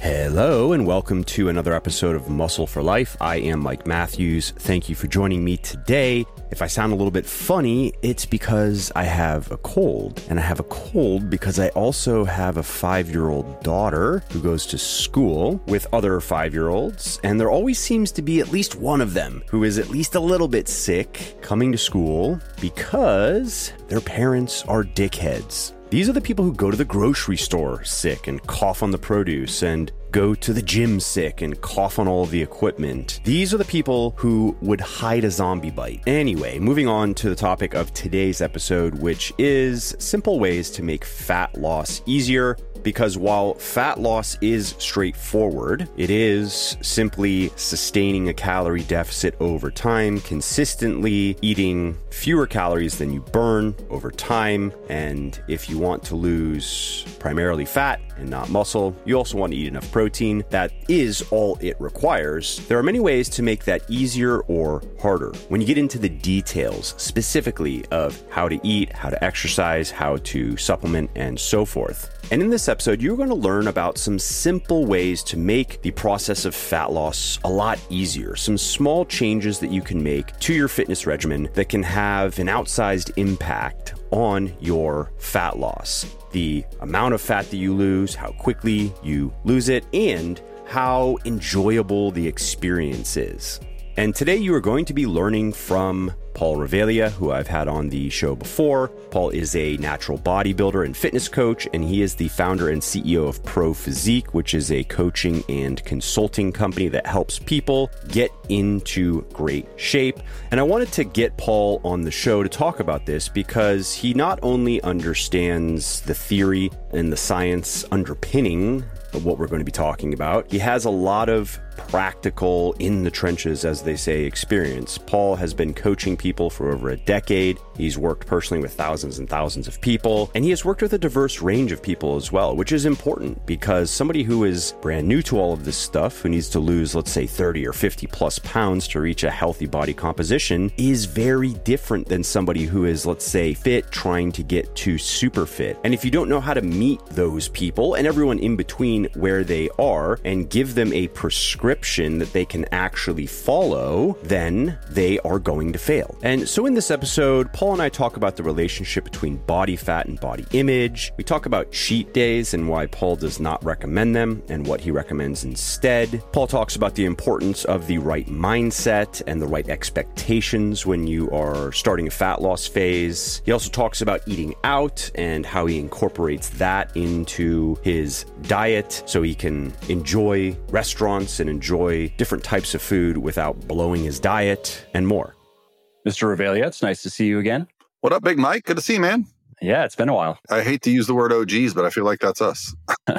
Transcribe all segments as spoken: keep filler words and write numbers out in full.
Hello and welcome to another episode of Muscle for Life. I am Mike Matthews. Thank you for joining me today. If I sound a little bit funny, it's because I have a cold. And I have a cold because I also have a five-year-old daughter who goes to school with other five-year-olds. And there always seems to be at least one of them who is at least a little bit sick coming to school because their parents are dickheads. These are the people who go to the grocery store sick and cough on the produce and go to the gym sick and cough on all of the equipment. These are the people who would hide a zombie bite. Anyway, moving on to the topic of today's episode, which is simple ways to make fat loss easier. Because while fat loss is straightforward, it is simply sustaining a calorie deficit over time, consistently eating fewer calories than you burn over time. And if you want to lose primarily fat and not muscle, you also want to eat enough protein. That is all it requires. There are many ways to make that easier or harder. When you get into the details specifically of how to eat, how to exercise, how to supplement, and so forth. And in this episode, you're going to learn about some simple ways to make the process of fat loss a lot easier. Some small changes that you can make to your fitness regimen that can have an outsized impact on your fat loss. The amount of fat that you lose, how quickly you lose it, and how enjoyable the experience is. And today you are going to be learning from Paul Revelia, who I've had on the show before. Paul is a natural bodybuilder and fitness coach, and he is the founder and C E O of Pro Physique, which is a coaching and consulting company that helps people get into great shape. And I wanted to get Paul on the show to talk about this because he not only understands the theory and the science underpinning of what we're going to be talking about, he has a lot of practical, in the trenches, as they say, experience. Paul has been coaching people for over a decade. He's worked personally with thousands and thousands of people, and he has worked with a diverse range of people as well, which is important because somebody who is brand new to all of this stuff, who needs to lose, let's say, thirty or fifty plus pounds to reach a healthy body composition, is very different than somebody who is, let's say, fit, trying to get to super fit. And if you don't know how to meet those people and everyone in between where they are and give them a prescription that they can actually follow, then they are going to fail. And so in this episode, Paul and I talk about the relationship between body fat and body image. We talk about cheat days and why Paul does not recommend them and what he recommends instead. Paul talks about the importance of the right mindset and the right expectations when you are starting a fat loss phase. He also talks about eating out and how he incorporates that into his diet so he can enjoy restaurants and enjoy different types of food without blowing his diet and more. Mister Revelia, it's nice to see you again. What up, Big Mike? Good to see you, man. Yeah, it's been a while. I hate to use the word O Gs, but I feel like that's us.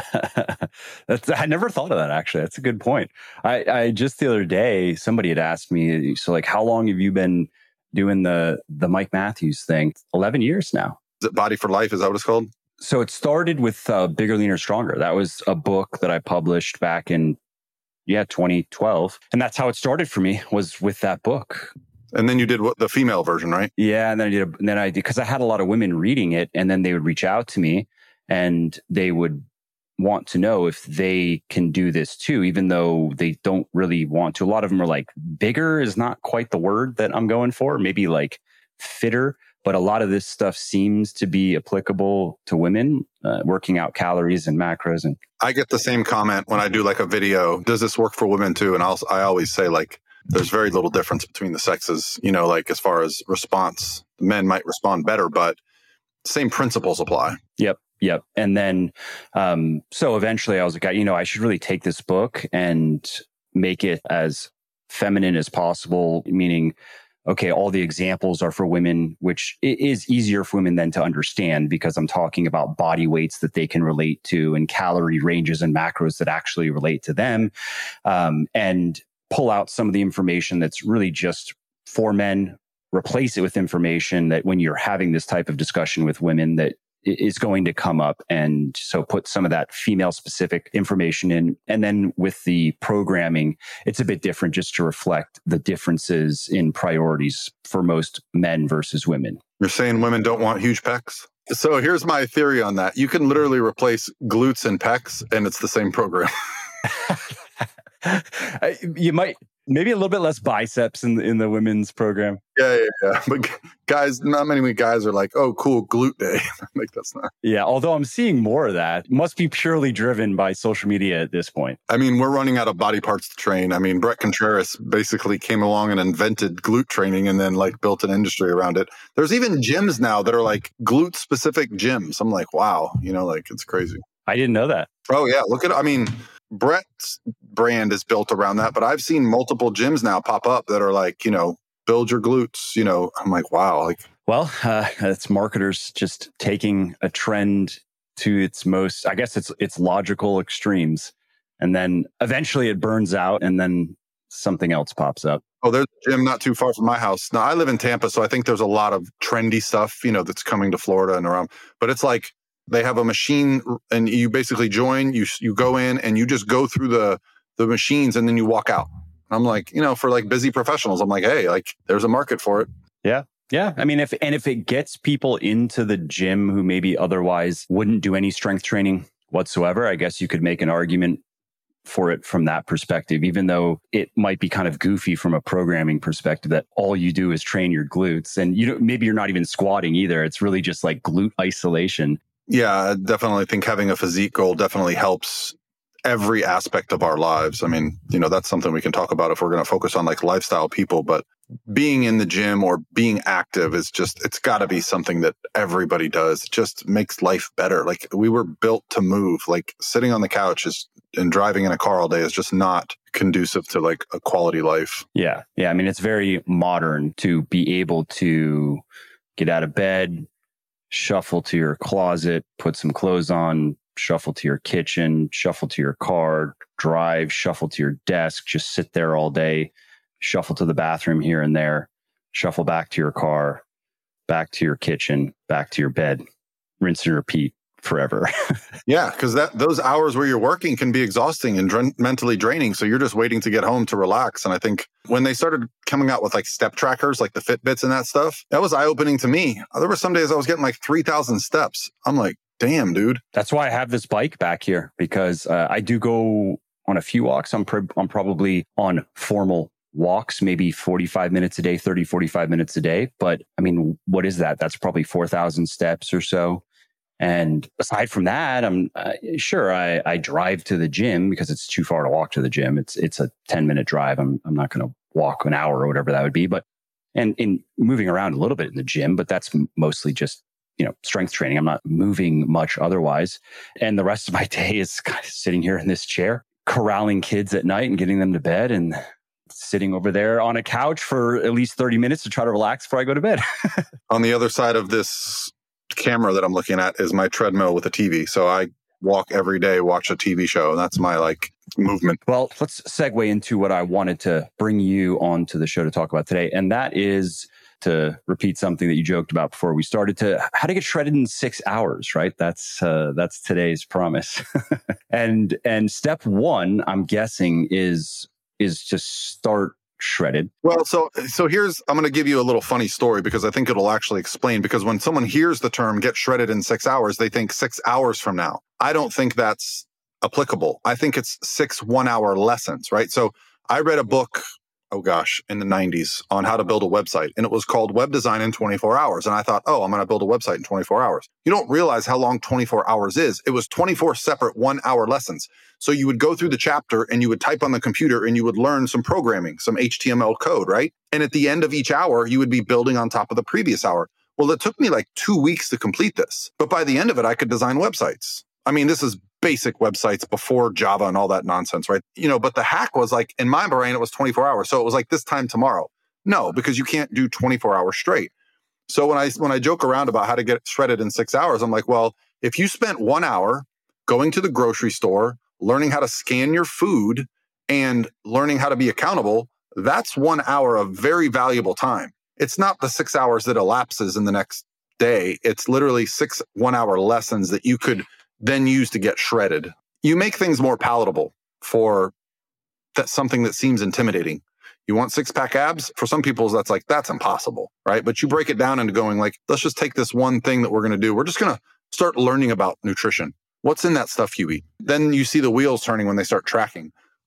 that's, I never thought of that, actually. That's a good point. I, I just the other day, somebody had asked me, so like, how long have you been doing the, the Mike Matthews thing? eleven years now. Is it Body for Life? Is that what it's called? So it started with uh, Bigger, Leaner, Stronger. That was a book that I published back in Yeah, twenty twelve. And that's how it started for me, was with that book. And then you did what, the female version, right? Yeah, and then I did, a, and then I did, because I had a lot of women reading it, and then they would reach out to me and they would want to know if they can do this too, even though they don't really want to. A lot of them are like, bigger is not quite the word that I'm going for, maybe like fitter. But a lot of this stuff seems to be applicable to women, uh, working out calories and macros. And I get the same comment when I do like a video. Does this work for women too? And I'll, I always say like, there's very little difference between the sexes, you know, like as far as response, men might respond better, but same principles apply. Yep. Yep. And then, um, so eventually I was like, you know, I should really take this book and make it as feminine as possible, meaning, okay, all the examples are for women, which is easier for women then to understand because I'm talking about body weights that they can relate to and calorie ranges and macros that actually relate to them. Um, and pull out some of the information that's really just for men, replace it with information that when you're having this type of discussion with women that is going to come up. And so put some of that female specific information in. And then with the programming, it's a bit different just to reflect the differences in priorities for most men versus women. You're saying women don't want huge pecs? So here's my theory on that. You can literally replace glutes and pecs and it's the same program. You might, maybe a little bit less biceps in the, in the women's program. Yeah, yeah, yeah. But guys, not many guys are like, oh, cool, glute day. Like, that's not. Yeah, although I'm seeing more of that. Must be purely driven by social media at this point. I mean, we're running out of body parts to train. I mean, Brett Contreras basically came along and invented glute training and then like built an industry around it. There's even gyms now that are like glute specific gyms. I'm like, wow, you know, like it's crazy. I didn't know that. Oh, yeah. Look at, I mean, Brett's brand is built around that, but I've seen multiple gyms now pop up that are like, you know, build your glutes, you know. I'm like, wow. Like, well, uh, it's marketers just taking a trend to its most, I guess it's it's logical extremes. And then eventually it burns out and then something else pops up. Oh, there's a gym not too far from my house. Now, I live in Tampa, so I think there's a lot of trendy stuff, you know, that's coming to Florida and around. But it's like they have a machine and you basically join, you you go in and you just go through the the machines and then you walk out. I'm like, you know, for like busy professionals, I'm like, hey, like there's a market for it. Yeah. Yeah. I mean, if, and if it gets people into the gym who maybe otherwise wouldn't do any strength training whatsoever, I guess you could make an argument for it from that perspective, even though it might be kind of goofy from a programming perspective that all you do is train your glutes and you don't, maybe you're not even squatting either. It's really just like glute isolation. Yeah, I definitely think having a physique goal definitely helps every aspect of our lives. I mean, you know, that's something we can talk about if we're going to focus on like lifestyle people, but being in the gym or being active is just, it's got to be something that everybody does. It just makes life better. Like we were built to move. Like sitting on the couch is and driving in a car all day is just not conducive to like a quality life. Yeah. Yeah. I mean, it's very modern to be able to get out of bed, shuffle to your closet, put some clothes on, shuffle to your kitchen, shuffle to your car, drive, shuffle to your desk, just sit there all day, shuffle to the bathroom here and there, shuffle back to your car, back to your kitchen, back to your bed, rinse and repeat forever. Yeah, because that those hours where you're working can be exhausting and dr- mentally draining. So you're just waiting to get home to relax. And I think when they started coming out with like step trackers, like the Fitbits and that stuff, that was eye-opening to me. There were some days I was getting like three thousand steps. I'm like, damn, dude. That's why I have this bike back here, because uh, I do go on a few walks. I'm, pr- I'm probably on formal walks, maybe forty-five minutes a day, thirty, forty-five minutes a day. But I mean, what is that? That's probably four thousand steps or so. And aside from that, I'm uh, sure I, I drive to the gym because it's too far to walk to the gym. It's it's a ten minute drive. I'm I'm not going to walk an hour or whatever that would be. But and in moving around a little bit in the gym, but that's mostly just, you know, strength training. I'm not moving much otherwise. And the rest of my day is kind of sitting here in this chair, corralling kids at night and getting them to bed and sitting over there on a couch for at least thirty minutes to try to relax before I go to bed. On the other side of this camera that I'm looking at is my treadmill with a T V. So I walk every day, watch a T V show. And that's my like movement. Well, let's segue into what I wanted to bring you on to the show to talk about today. And that is, to repeat something that you joked about before we started, to how to get shredded in six hours, right? That's uh, that's today's promise. and and step one, I'm guessing, is is to start shredded. Well, so so here's, I'm going to give you a little funny story because I think it'll actually explain, because when someone hears the term get shredded in six hours, they think six hours from now. I don't think that's applicable. I think it's six one hour lessons, right? So I read a book, oh gosh, in the nineties on how to build a website. And it was called Web Design in twenty-four hours. And I thought, oh, I'm going to build a website in twenty-four hours. You don't realize how long twenty-four hours is. It was twenty-four separate one hour lessons. So you would go through the chapter and you would type on the computer and you would learn some programming, some H T M L code, right? And at the end of each hour, you would be building on top of the previous hour. Well, it took me like two weeks to complete this. But by the end of it, I could design websites. I mean, this is basic websites before Java and all that nonsense, right? You know, but the hack was like, in my brain, it was twenty-four hours. So it was like this time tomorrow. No, because you can't do twenty-four hours straight. So when I when I joke around about how to get shredded in six hours, I'm like, well, if you spent one hour going to the grocery store, learning how to scan your food and learning how to be accountable, that's one hour of very valuable time. It's not the six hours that elapses in the next day. It's literally six one-hour lessons that you could then use to get shredded. You make things more palatable for that something that seems intimidating. You want six-pack abs? For some people, that's like, that's impossible, right? But you break it down into going like, let's just take this one thing that we're going to do. We're just going to start learning about nutrition. What's in that stuff you eat? Then you see the wheels turning when they start tracking.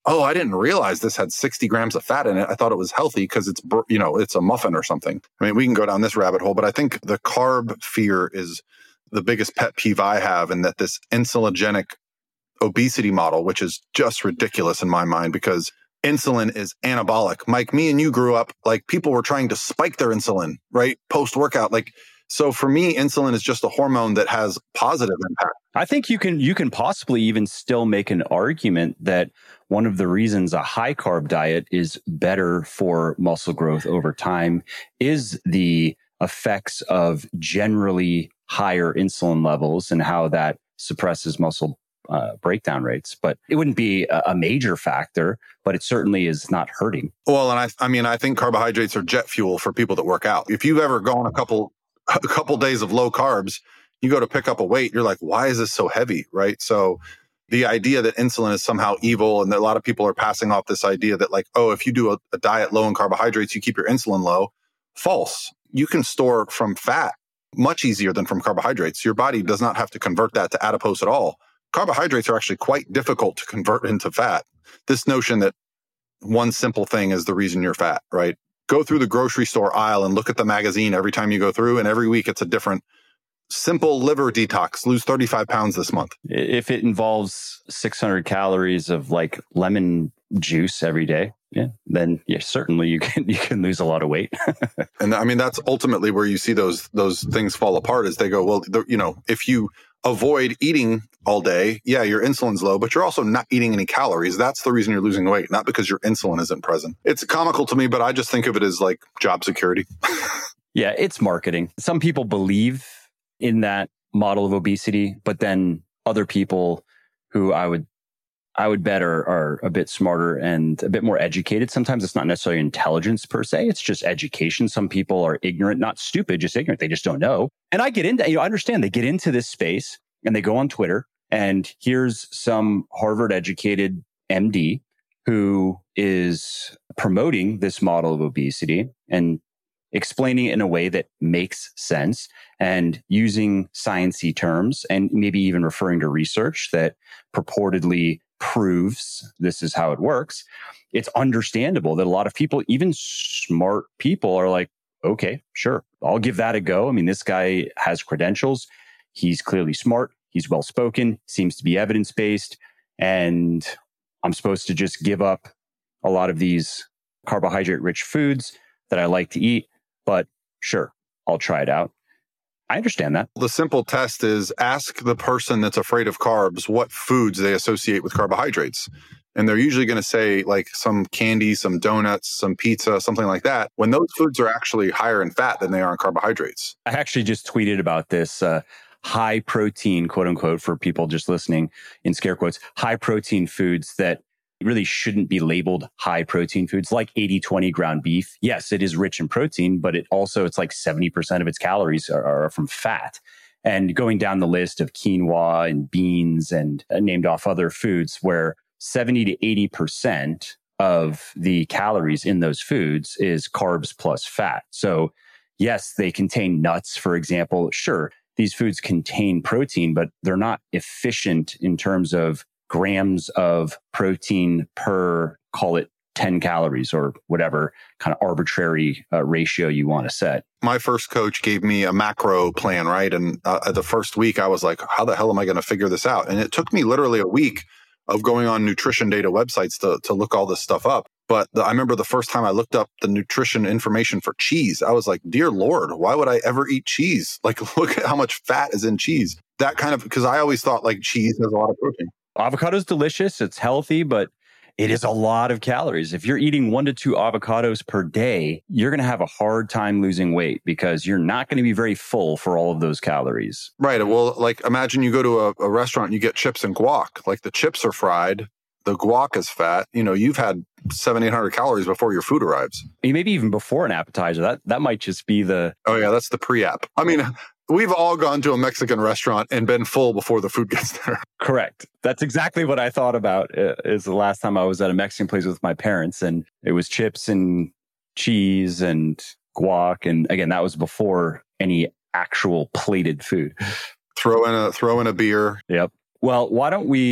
oh, I didn't realize this had sixty grams of fat in it. I thought it was healthy because it's, you know, it's a muffin or something. I mean, we can go down this rabbit hole, but I think the carb fear is the biggest pet peeve I have, and that this insulinogenic obesity model, which is just ridiculous in my mind because insulin is anabolic. Mike, me and you grew up like people were trying to spike their insulin, right? Post-workout. Like, so for me, insulin is just a hormone that has positive impact. I think you can you can possibly even still make an argument that one of the reasons a high carb diet is better for muscle growth over time is the effects of generally higher insulin levels and how that suppresses muscle uh, breakdown rates. But it wouldn't be a, a major factor, but it certainly is not hurting. Well, and I I mean, I think carbohydrates are jet fuel for people that work out. If you've ever gone a couple a couple days of low carbs, you go to pick up a weight, you're like, why is this so heavy, right? So the idea that insulin is somehow evil, and that a lot of people are passing off this idea that like, oh, if you do a, a diet low in carbohydrates, you keep your insulin low. False. You can store from fat much easier than from carbohydrates. Your body does not have to convert that to adipose at all. Carbohydrates are actually quite difficult to convert into fat. This notion that one simple thing is the reason you're fat, right? Go through the grocery store aisle and look at the magazine every time you go through, and every week it's a different simple liver detox, lose thirty-five pounds this month. If it involves six hundred calories of like lemon juice every day, yeah, then yeah, certainly you can you can lose a lot of weight. And I mean, that's ultimately where you see those those things fall apart, is they go, well, the, you know, if you avoid eating all day, yeah, your insulin's low, but you're also not eating any calories. That's the reason you're losing weight, not because your insulin isn't present. It's comical to me, but I just think of it as like job security. Yeah, it's marketing. Some people believe in that model of obesity, but then other people who I would I would bet are, are a bit smarter and a bit more educated. Sometimes it's not necessarily intelligence per se. It's just education. Some people are ignorant, not stupid, just ignorant. They just don't know. And I get into, you know, I understand they get into this space and they go on Twitter, and here's some Harvard educated M D who is promoting this model of obesity and explaining it in a way that makes sense and using sciencey terms and maybe even referring to research that purportedly proves this is how it works. It's understandable that a lot of people, even smart people, are like, okay, sure, I'll give that a go. I mean, this guy has credentials. He's clearly smart. He's well-spoken, seems to be evidence-based. And I'm supposed to just give up a lot of these carbohydrate-rich foods that I like to eat. But sure, I'll try it out. I understand that. The simple test is ask the person that's afraid of carbs what foods they associate with carbohydrates. And they're usually going to say like some candy, some donuts, some pizza, something like that, when those foods are actually higher in fat than they are in carbohydrates. I actually just tweeted about this uh, high protein, quote unquote, for people just listening in scare quotes, high protein foods that really shouldn't be labeled high protein foods, like eighty twenty ground beef. Yes, it is rich in protein, but it also, it's like seventy percent of its calories are, are from fat. And going down the list of quinoa and beans and uh, named off other foods where seventy to eighty percent of the calories in those foods is carbs plus fat. So yes, they contain nuts, for example. Sure, these foods contain protein, but they're not efficient in terms of grams of protein per, call it ten calories or whatever kind of arbitrary uh, ratio you want to set. My first coach gave me a macro plan, right? And uh, the first week I was like, how the hell am I going to figure this out? And it took me literally a week of going on nutrition data websites to, to look all this stuff up. But the, I remember the first time I looked up the nutrition information for cheese, I was like, dear Lord, why would I ever eat cheese? Like, look at how much fat is in cheese. That kind of, because I always thought like cheese has a lot of protein. Avocado is delicious. It's healthy, but it is a lot of calories. If you're eating one to two avocados per day, you're going to have a hard time losing weight because you're not going to be very full for all of those calories. Right. Well, like imagine you go to a, a restaurant, you get chips and guac. Like the chips are fried, the guac is fat. You know, you've had seven, eight hundred calories before your food arrives. Maybe even before an appetizer. That that might just be the. Oh yeah, that's the pre-app. I mean. We've all gone to a Mexican restaurant and been full before the food gets there. Correct. That's exactly what I thought about uh, is the last time I was at a Mexican place with my parents, and it was chips and cheese and guac. And again, that was before any actual plated food. Throw in a, throw in a beer. Yep. Well, why don't we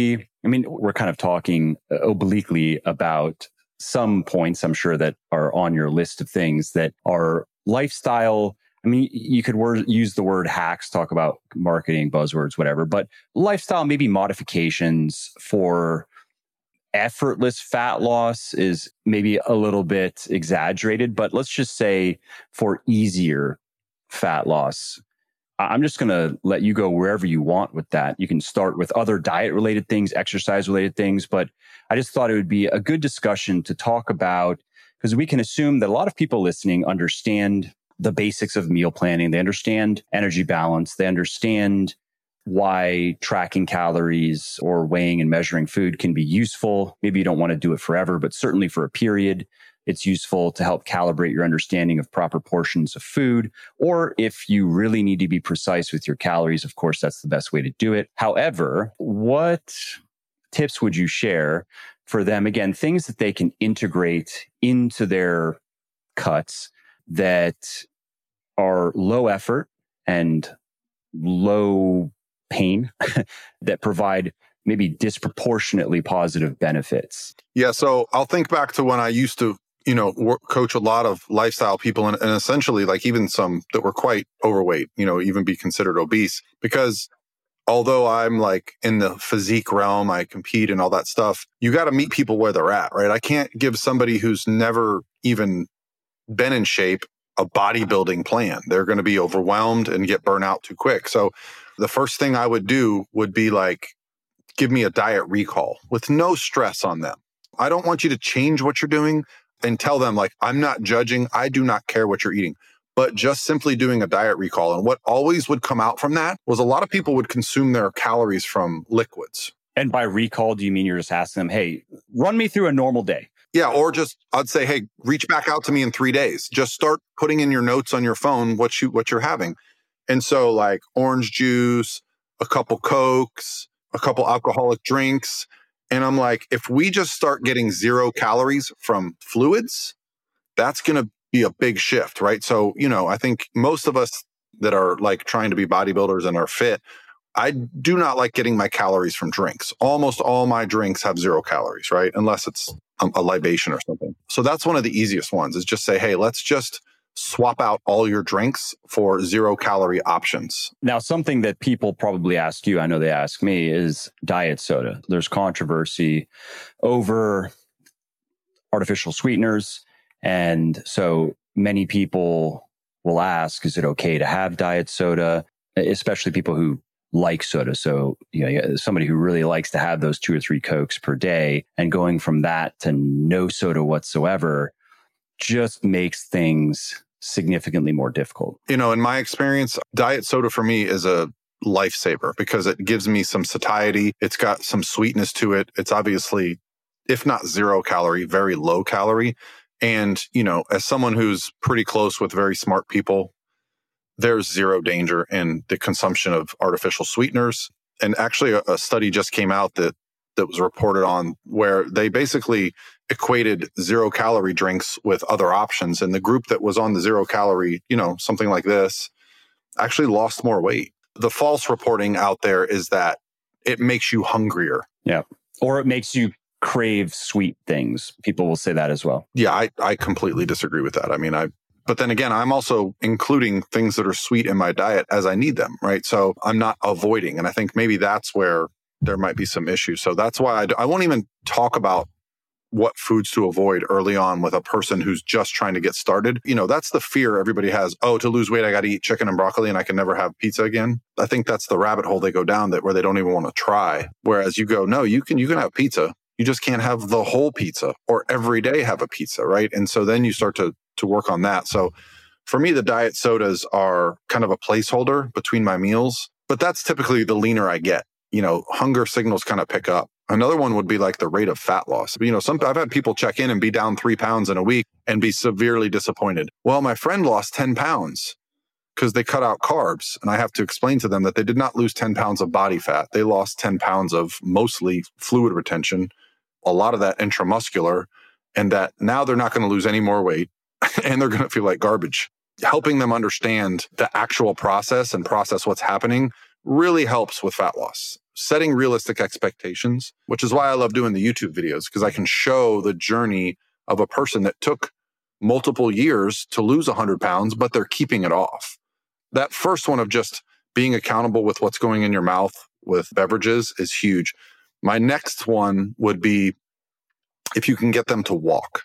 I mean, we're kind of talking obliquely about some points, I'm sure, that are on your list of things that are lifestyle. I mean, you could word, use the word hacks, talk about marketing buzzwords, whatever, but lifestyle, maybe modifications for effortless fat loss is maybe a little bit exaggerated, but let's just say for easier fat loss. I'm just going to let you go wherever you want with that. You can start with other diet related things, exercise related things, but I just thought it would be a good discussion to talk about, because we can assume that a lot of people listening understand the basics of meal planning. They understand energy balance. They understand why tracking calories or weighing and measuring food can be useful. Maybe you don't want to do it forever, but certainly for a period, it's useful to help calibrate your understanding of proper portions of food. Or if you really need to be precise with your calories, of course, that's the best way to do it. However, what tips would you share for them? Again, things that they can integrate into their cuts that are low effort and low pain that provide maybe disproportionately positive benefits. Yeah. So I'll think back to when I used to, you know, work, coach a lot of lifestyle people and, and essentially like even some that were quite overweight, you know, even be considered obese, because although I'm like in the physique realm, I compete and all that stuff, you got to meet people where they're at, right? I can't give somebody who's never even been in shape a bodybuilding plan. They're going to be overwhelmed and get burnt out too quick. So the first thing I would do would be like, give me a diet recall with no stress on them. I don't want you to change what you're doing and tell them like, I'm not judging. I do not care what you're eating, but just simply doing a diet recall. And what always would come out from that was a lot of people would consume their calories from liquids. And by recall, do you mean you're just asking them, hey, run me through a normal day? Yeah. Or just, I'd say, hey, reach back out to me in three days. Just start putting in your notes on your phone what you, what you're having. And so like orange juice, a couple Cokes, a couple alcoholic drinks. And I'm like, if we just start getting zero calories from fluids, that's going to be a big shift, right? So, you know, I think most of us that are like trying to be bodybuilders and are fit, I do not like getting my calories from drinks. Almost all my drinks have zero calories, right? Unless it's a, a libation or something. So that's one of the easiest ones is just say, hey, let's just swap out all your drinks for zero calorie options. Now, something that people probably ask you, I know they ask me, is diet soda. There's controversy over artificial sweeteners. And so many people will ask, is it okay to have diet soda? Especially people who like soda. So, you know, somebody who really likes to have those two or three Cokes per day, and going from that to no soda whatsoever just makes things significantly more difficult. You know, in my experience, diet soda for me is a lifesaver because it gives me some satiety. It's got some sweetness to it. It's obviously, if not zero calorie, very low calorie. And, you know, as someone who's pretty close with very smart people, there's zero danger in the consumption of artificial sweeteners. And actually a, a study just came out that that was reported on where they basically equated zero calorie drinks with other options. And the group that was on the zero calorie, you know, something like this, actually lost more weight. The false reporting out there is that it makes you hungrier. Yeah. Or it makes you crave sweet things. People will say that as well. Yeah, I, I completely disagree with that. I mean, I, but then again, I'm also including things that are sweet in my diet as I need them, right? So I'm not avoiding. And I think maybe that's where there might be some issues. So that's why I, I won't even talk about what foods to avoid early on with a person who's just trying to get started. You know, that's the fear everybody has. Oh, to lose weight, I got to eat chicken and broccoli and I can never have pizza again. I think that's the rabbit hole they go down that where they don't even want to try. Whereas you go, no, you can, you can have pizza. You just can't have the whole pizza or every day have a pizza, right? And so then you start to to work on that. So for me, the diet sodas are kind of a placeholder between my meals, but that's typically the leaner I get. You know, hunger signals kind of pick up. Another one would be like the rate of fat loss. You know, some I've had people check in and be down three pounds in a week and be severely disappointed. Well, my friend lost ten pounds because they cut out carbs. And I have to explain to them that they did not lose ten pounds of body fat. They lost ten pounds of mostly fluid retention, a lot of that intramuscular, and that now they're not going to lose any more weight and they're going to feel like garbage. Helping them understand the actual process and process what's happening really helps with fat loss. setting realistic expectations, which is why I love doing the YouTube videos, because I can show the journey of a person that took multiple years to lose one hundred pounds, but they're keeping it off. That first one of just being accountable with what's going in your mouth with beverages is huge. My next one would be if you can get them to walk.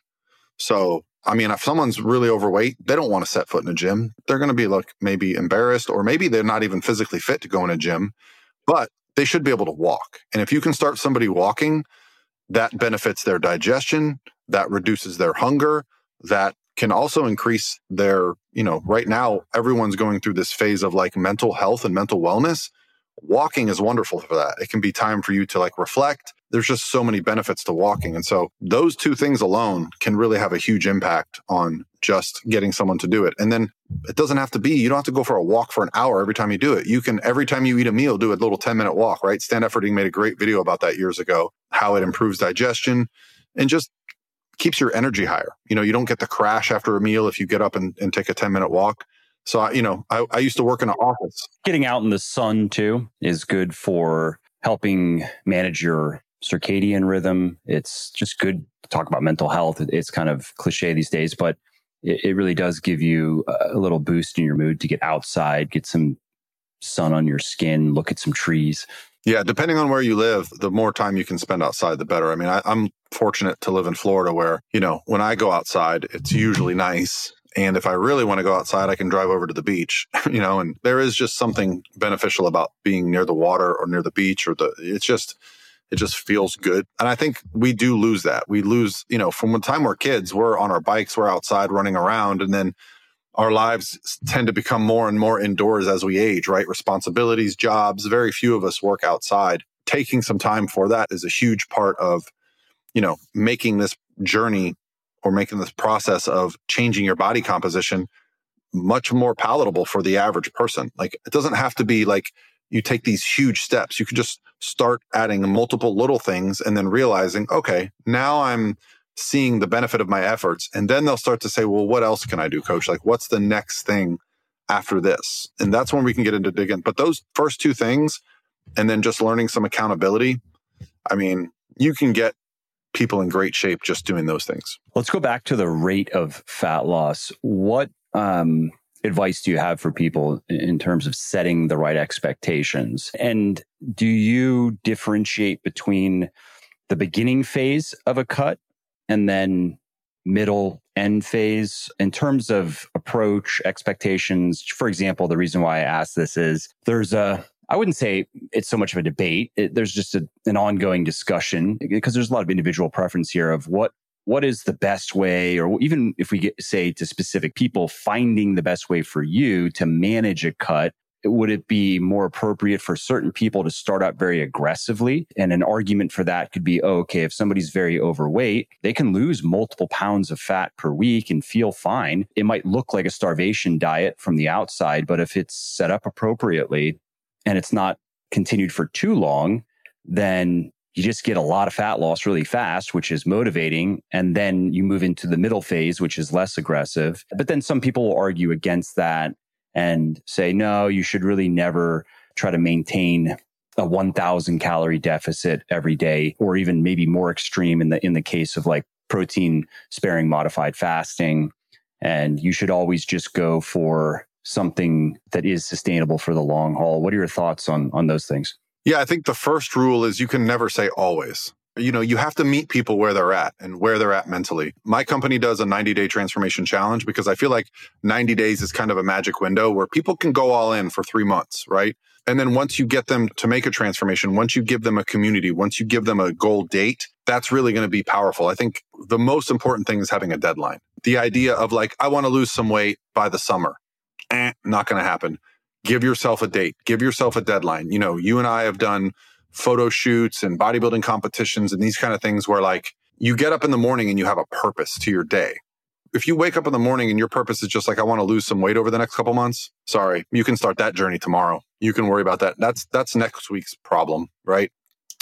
So, I mean, if someone's really overweight, they don't want to set foot in a gym. They're going to be like maybe embarrassed, or maybe they're not even physically fit to go in a gym, but they should be able to walk. And if you can start somebody walking, that benefits their digestion, that reduces their hunger, that can also increase their, you know, right now, everyone's going through this phase of like mental health and mental wellness. Walking is wonderful for that. It can be time for you to like reflect. There's just so many benefits to walking. And so those two things alone can really have a huge impact on just getting someone to do it. And then it doesn't have to be, you don't have to go for a walk for an hour every time you do it. You can, every time you eat a meal, do a little ten minute walk, right? Stand Efforting made a great video about that years ago, how it improves digestion and just keeps your energy higher. You know, you don't get the crash after a meal if you get up and, and take a ten minute walk. So, I, you know, I, I used to work in an office. Getting out in the sun too is good for helping manage your circadian rhythm. It's just good to talk about mental health. It's kind of cliche these days, but it, it really does give you a little boost in your mood to get outside, get some sun on your skin, look at some trees. Yeah, depending on where you live, the more time you can spend outside, the better. I mean, I, I'm fortunate to live in Florida where, you know, when I go outside, it's usually nice. And if I really want to go outside, I can drive over to the beach, you know, and there is just something beneficial about being near the water or near the beach or the, it's just, it just feels good. And I think we do lose that. We lose, you know, from the time we're kids, we're on our bikes, we're outside running around, and then our lives tend to become more and more indoors as we age, right? Responsibilities, jobs, very few of us work outside. Taking some time for that is a huge part of, you know, making this journey or making this process of changing your body composition much more palatable for the average person. Like, it doesn't have to be like you take these huge steps. You can just start adding multiple little things and then realizing, okay, now I'm seeing the benefit of my efforts. And then they'll start to say, well, what else can I do, coach? Like, what's the next thing after this? And that's when we can get into digging. But those first two things, and then just learning some accountability, I mean, you can get people in great shape just doing those things. Let's go back to the rate of fat loss. What um, advice do you have for people in terms of setting the right expectations? And do you differentiate between the beginning phase of a cut and then middle end phase in terms of approach, expectations? For example, the reason why I ask this is there's a, I wouldn't say it's so much of a debate. It, there's just a, an ongoing discussion because there's a lot of individual preference here of what what is the best way, or even if we get, say, to specific people, finding the best way for you to manage a cut. Would it be more appropriate for certain people to start out very aggressively? And an argument for that could be, oh, okay, if somebody's very overweight, they can lose multiple pounds of fat per week and feel fine. It might look like a starvation diet from the outside, but if it's set up appropriately and it's not continued for too long, then you just get a lot of fat loss really fast, which is motivating. And then you move into the middle phase, which is less aggressive. But then some people will argue against that and say, no, you should really never try to maintain a one thousand calorie deficit every day, or even maybe more extreme in the in the case of like protein sparing modified fasting. And you should always just go for something that is sustainable for the long haul. What are your thoughts on on those things? Yeah, I think the first rule is you can never say always. You know, you have to meet people where they're at and where they're at mentally. My company does a ninety day transformation challenge because I feel like ninety days is kind of a magic window where people can go all in for three months, right? And then once you get them to make a transformation, once you give them a community, once you give them a goal date, that's really going to be powerful. I think the most important thing is having a deadline. The idea of like, I want to lose some weight by the summer. Eh, not going to happen. Give yourself a date. Give yourself a deadline. You know, you and I have done photo shoots and bodybuilding competitions and these kind of things where like you get up in the morning and you have a purpose to your day. If you wake up in the morning and your purpose is just like, I want to lose some weight over the next couple months, sorry, you can start that journey tomorrow. You can worry about that. That's, that's next week's problem, right?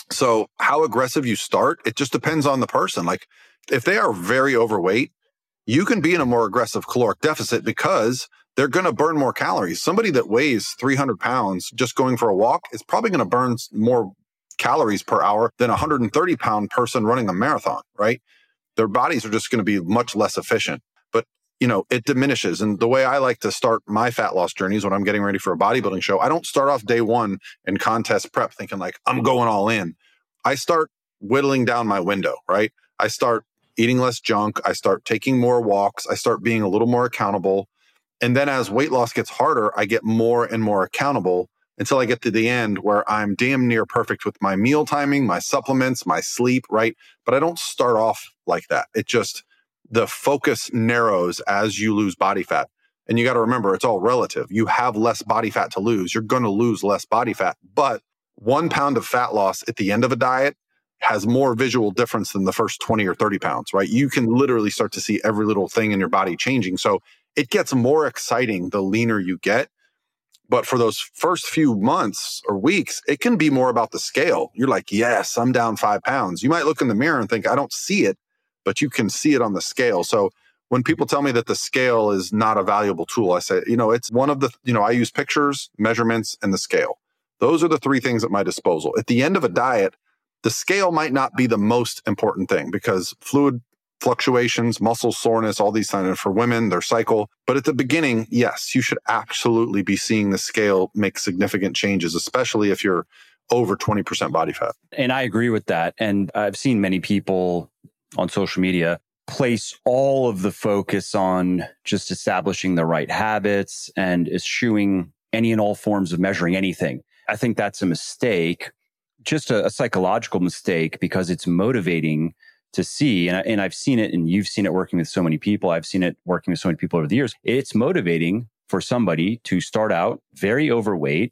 So how aggressive you start, it just depends on the person. Like if they are very overweight, you can be in a more aggressive caloric deficit because they're going to burn more calories. Somebody that weighs three hundred pounds just going for a walk is probably going to burn more calories per hour than a one hundred thirty pound person running a marathon, right? Their bodies are just going to be much less efficient. But, you know, it diminishes. And the way I like to start my fat loss journeys when I'm getting ready for a bodybuilding show, I don't start off day one in contest prep thinking like, I'm going all in. I start whittling down my window, right? I start eating less junk. I start taking more walks. I start being a little more accountable. And then as weight loss gets harder, I get more and more accountable until I get to the end where I'm damn near perfect with my meal timing, my supplements, my sleep, right? But I don't start off like that. It just, the focus narrows as you lose body fat. And you got to remember, it's all relative. You have less body fat to lose. You're going to lose less body fat. But one pound of fat loss at the end of a diet has more visual difference than the first twenty or thirty pounds, right? You can literally start to see every little thing in your body changing. So it gets more exciting the leaner you get. But for those first few months or weeks, it can be more about the scale. You're like, yes, I'm down five pounds. You might look in the mirror and think, I don't see it, but you can see it on the scale. So when people tell me that the scale is not a valuable tool, I say, you know, it's one of the, you know, I use pictures, measurements, and the scale. Those are the three things at my disposal. At the end of a diet, the scale might not be the most important thing because fluid fluctuations, muscle soreness, all these things for women, their cycle. But at the beginning, yes, you should absolutely be seeing the scale make significant changes, especially if you're over twenty percent body fat. And I agree with that. And I've seen many people on social media place all of the focus on just establishing the right habits and eschewing any and all forms of measuring anything. I think that's a mistake, just a, a psychological mistake, because it's motivating to see, and, I, and I've seen it, and you've seen it working with so many people. I've seen it working with so many people over the years. It's motivating for somebody to start out very overweight.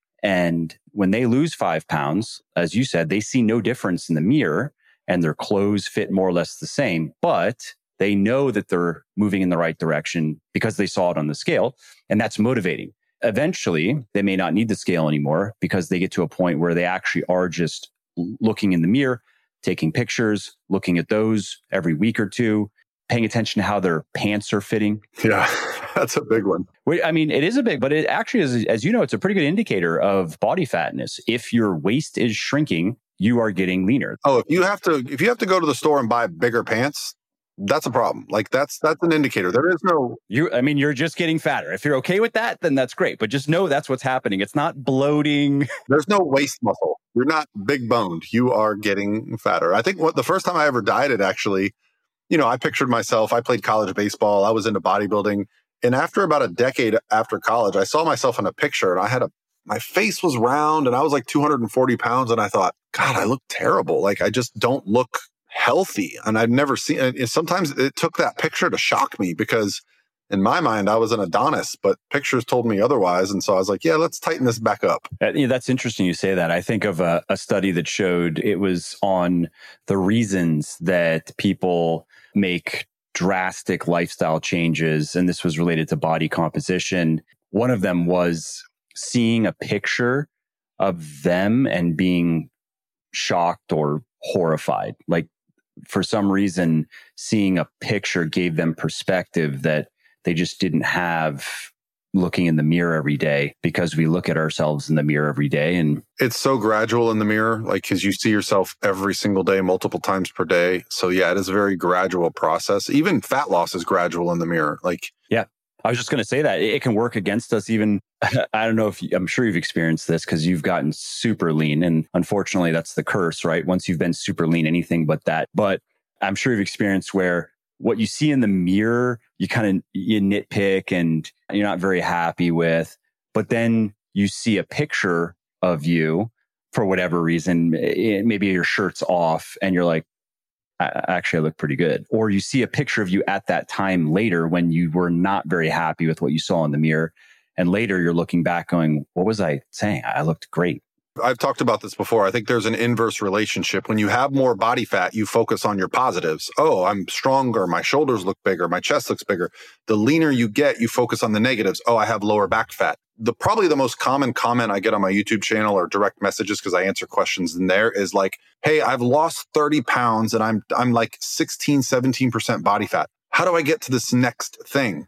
And when they lose five pounds, as you said, they see no difference in the mirror and their clothes fit more or less the same, but they know that they're moving in the right direction because they saw it on the scale. And that's motivating. Eventually, they may not need the scale anymore because they get to a point where they actually are just looking in the mirror, taking pictures, looking at those every week or two, paying attention to how their pants are fitting. Yeah, that's a big one. I mean, it is a big, but it actually is, as you know, it's a pretty good indicator of body fatness. If your waist is shrinking, you are getting leaner. Oh, if you have to, if you have to go to the store and buy bigger pants, that's a problem. Like that's, that's an indicator. There is no, you, I mean, you're just getting fatter. If you're okay with that, then that's great. But just know that's what's happening. It's not bloating. There's no waist muscle. You're not big boned. You are getting fatter. I think what the first time I ever dieted, actually, you know, I pictured myself, I played college baseball. I was into bodybuilding. And after about a decade after college, I saw myself in a picture and I had a, my face was round and I was like two hundred forty pounds. And I thought, God, I look terrible. Like I just don't look healthy. And I've never seen it. Sometimes it took that picture to shock me because in my mind, I was an Adonis, but pictures told me otherwise. And so I was like, yeah, let's tighten this back up. Uh, yeah, that's interesting you say that. I think of a, a study that showed it was on the reasons that people make drastic lifestyle changes. And this was related to body composition. One of them was seeing a picture of them and being shocked or horrified. Like for some reason, seeing a picture gave them perspective that they just didn't have looking in the mirror every day, because we look at ourselves in the mirror every day. And it's so gradual in the mirror, like, because you see yourself every single day, multiple times per day. So yeah, it is a very gradual process. Even fat loss is gradual in the mirror. Like, yeah, I was just going to say that it can work against us. Even, I don't know if you, I'm sure you've experienced this because you've gotten super lean. And unfortunately, that's the curse, right? Once you've been super lean, anything but that. But I'm sure you've experienced where what you see in the mirror, you kind of you nitpick and you're not very happy with, but then you see a picture of you for whatever reason, it, maybe your shirt's off and you're like, actually, I look pretty good. Or you see a picture of you at that time later when you were not very happy with what you saw in the mirror. And later you're looking back going, what was I saying? I looked great. I've talked about this before. I think there's an inverse relationship. When you have more body fat, you focus on your positives. Oh, I'm stronger. My shoulders look bigger. My chest looks bigger. The leaner you get, you focus on the negatives. Oh, I have lower back fat. The probably the most common comment I get on my YouTube channel or direct messages, because I answer questions in there, is like, hey, I've lost thirty pounds and I'm I'm like sixteen, seventeen percent body fat. How do I get to this next thing?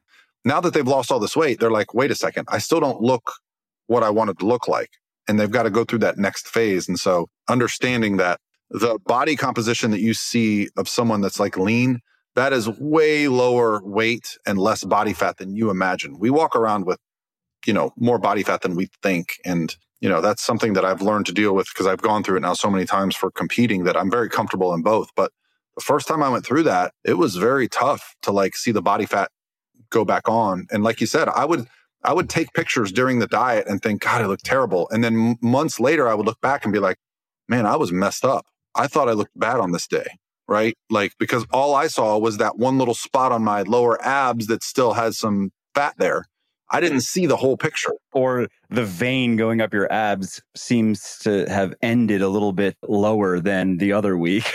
now that they've lost all this weight, they're like, wait a second, I still don't look what I wanted to look like. And they've got to go through that next phase. And so understanding that the body composition that you see of someone that's like lean, that is way lower weight and less body fat than you imagine. We walk around with, you know, more body fat than we think. And, you know, that's something that I've learned to deal with because I've gone through it now so many times for competing that I'm very comfortable in both. But the first time I went through that, it was very tough to like see the body fat go back on. And like you said, I would, I would take pictures during the diet and think, God, I look terrible. And then m- months later, I would look back and be like, man, I was messed up. I thought I looked bad on this day, right? Like, because all I saw was that one little spot on my lower abs that still has some fat there. I didn't see the whole picture. Or the vein going up your abs seems to have ended a little bit lower than the other week.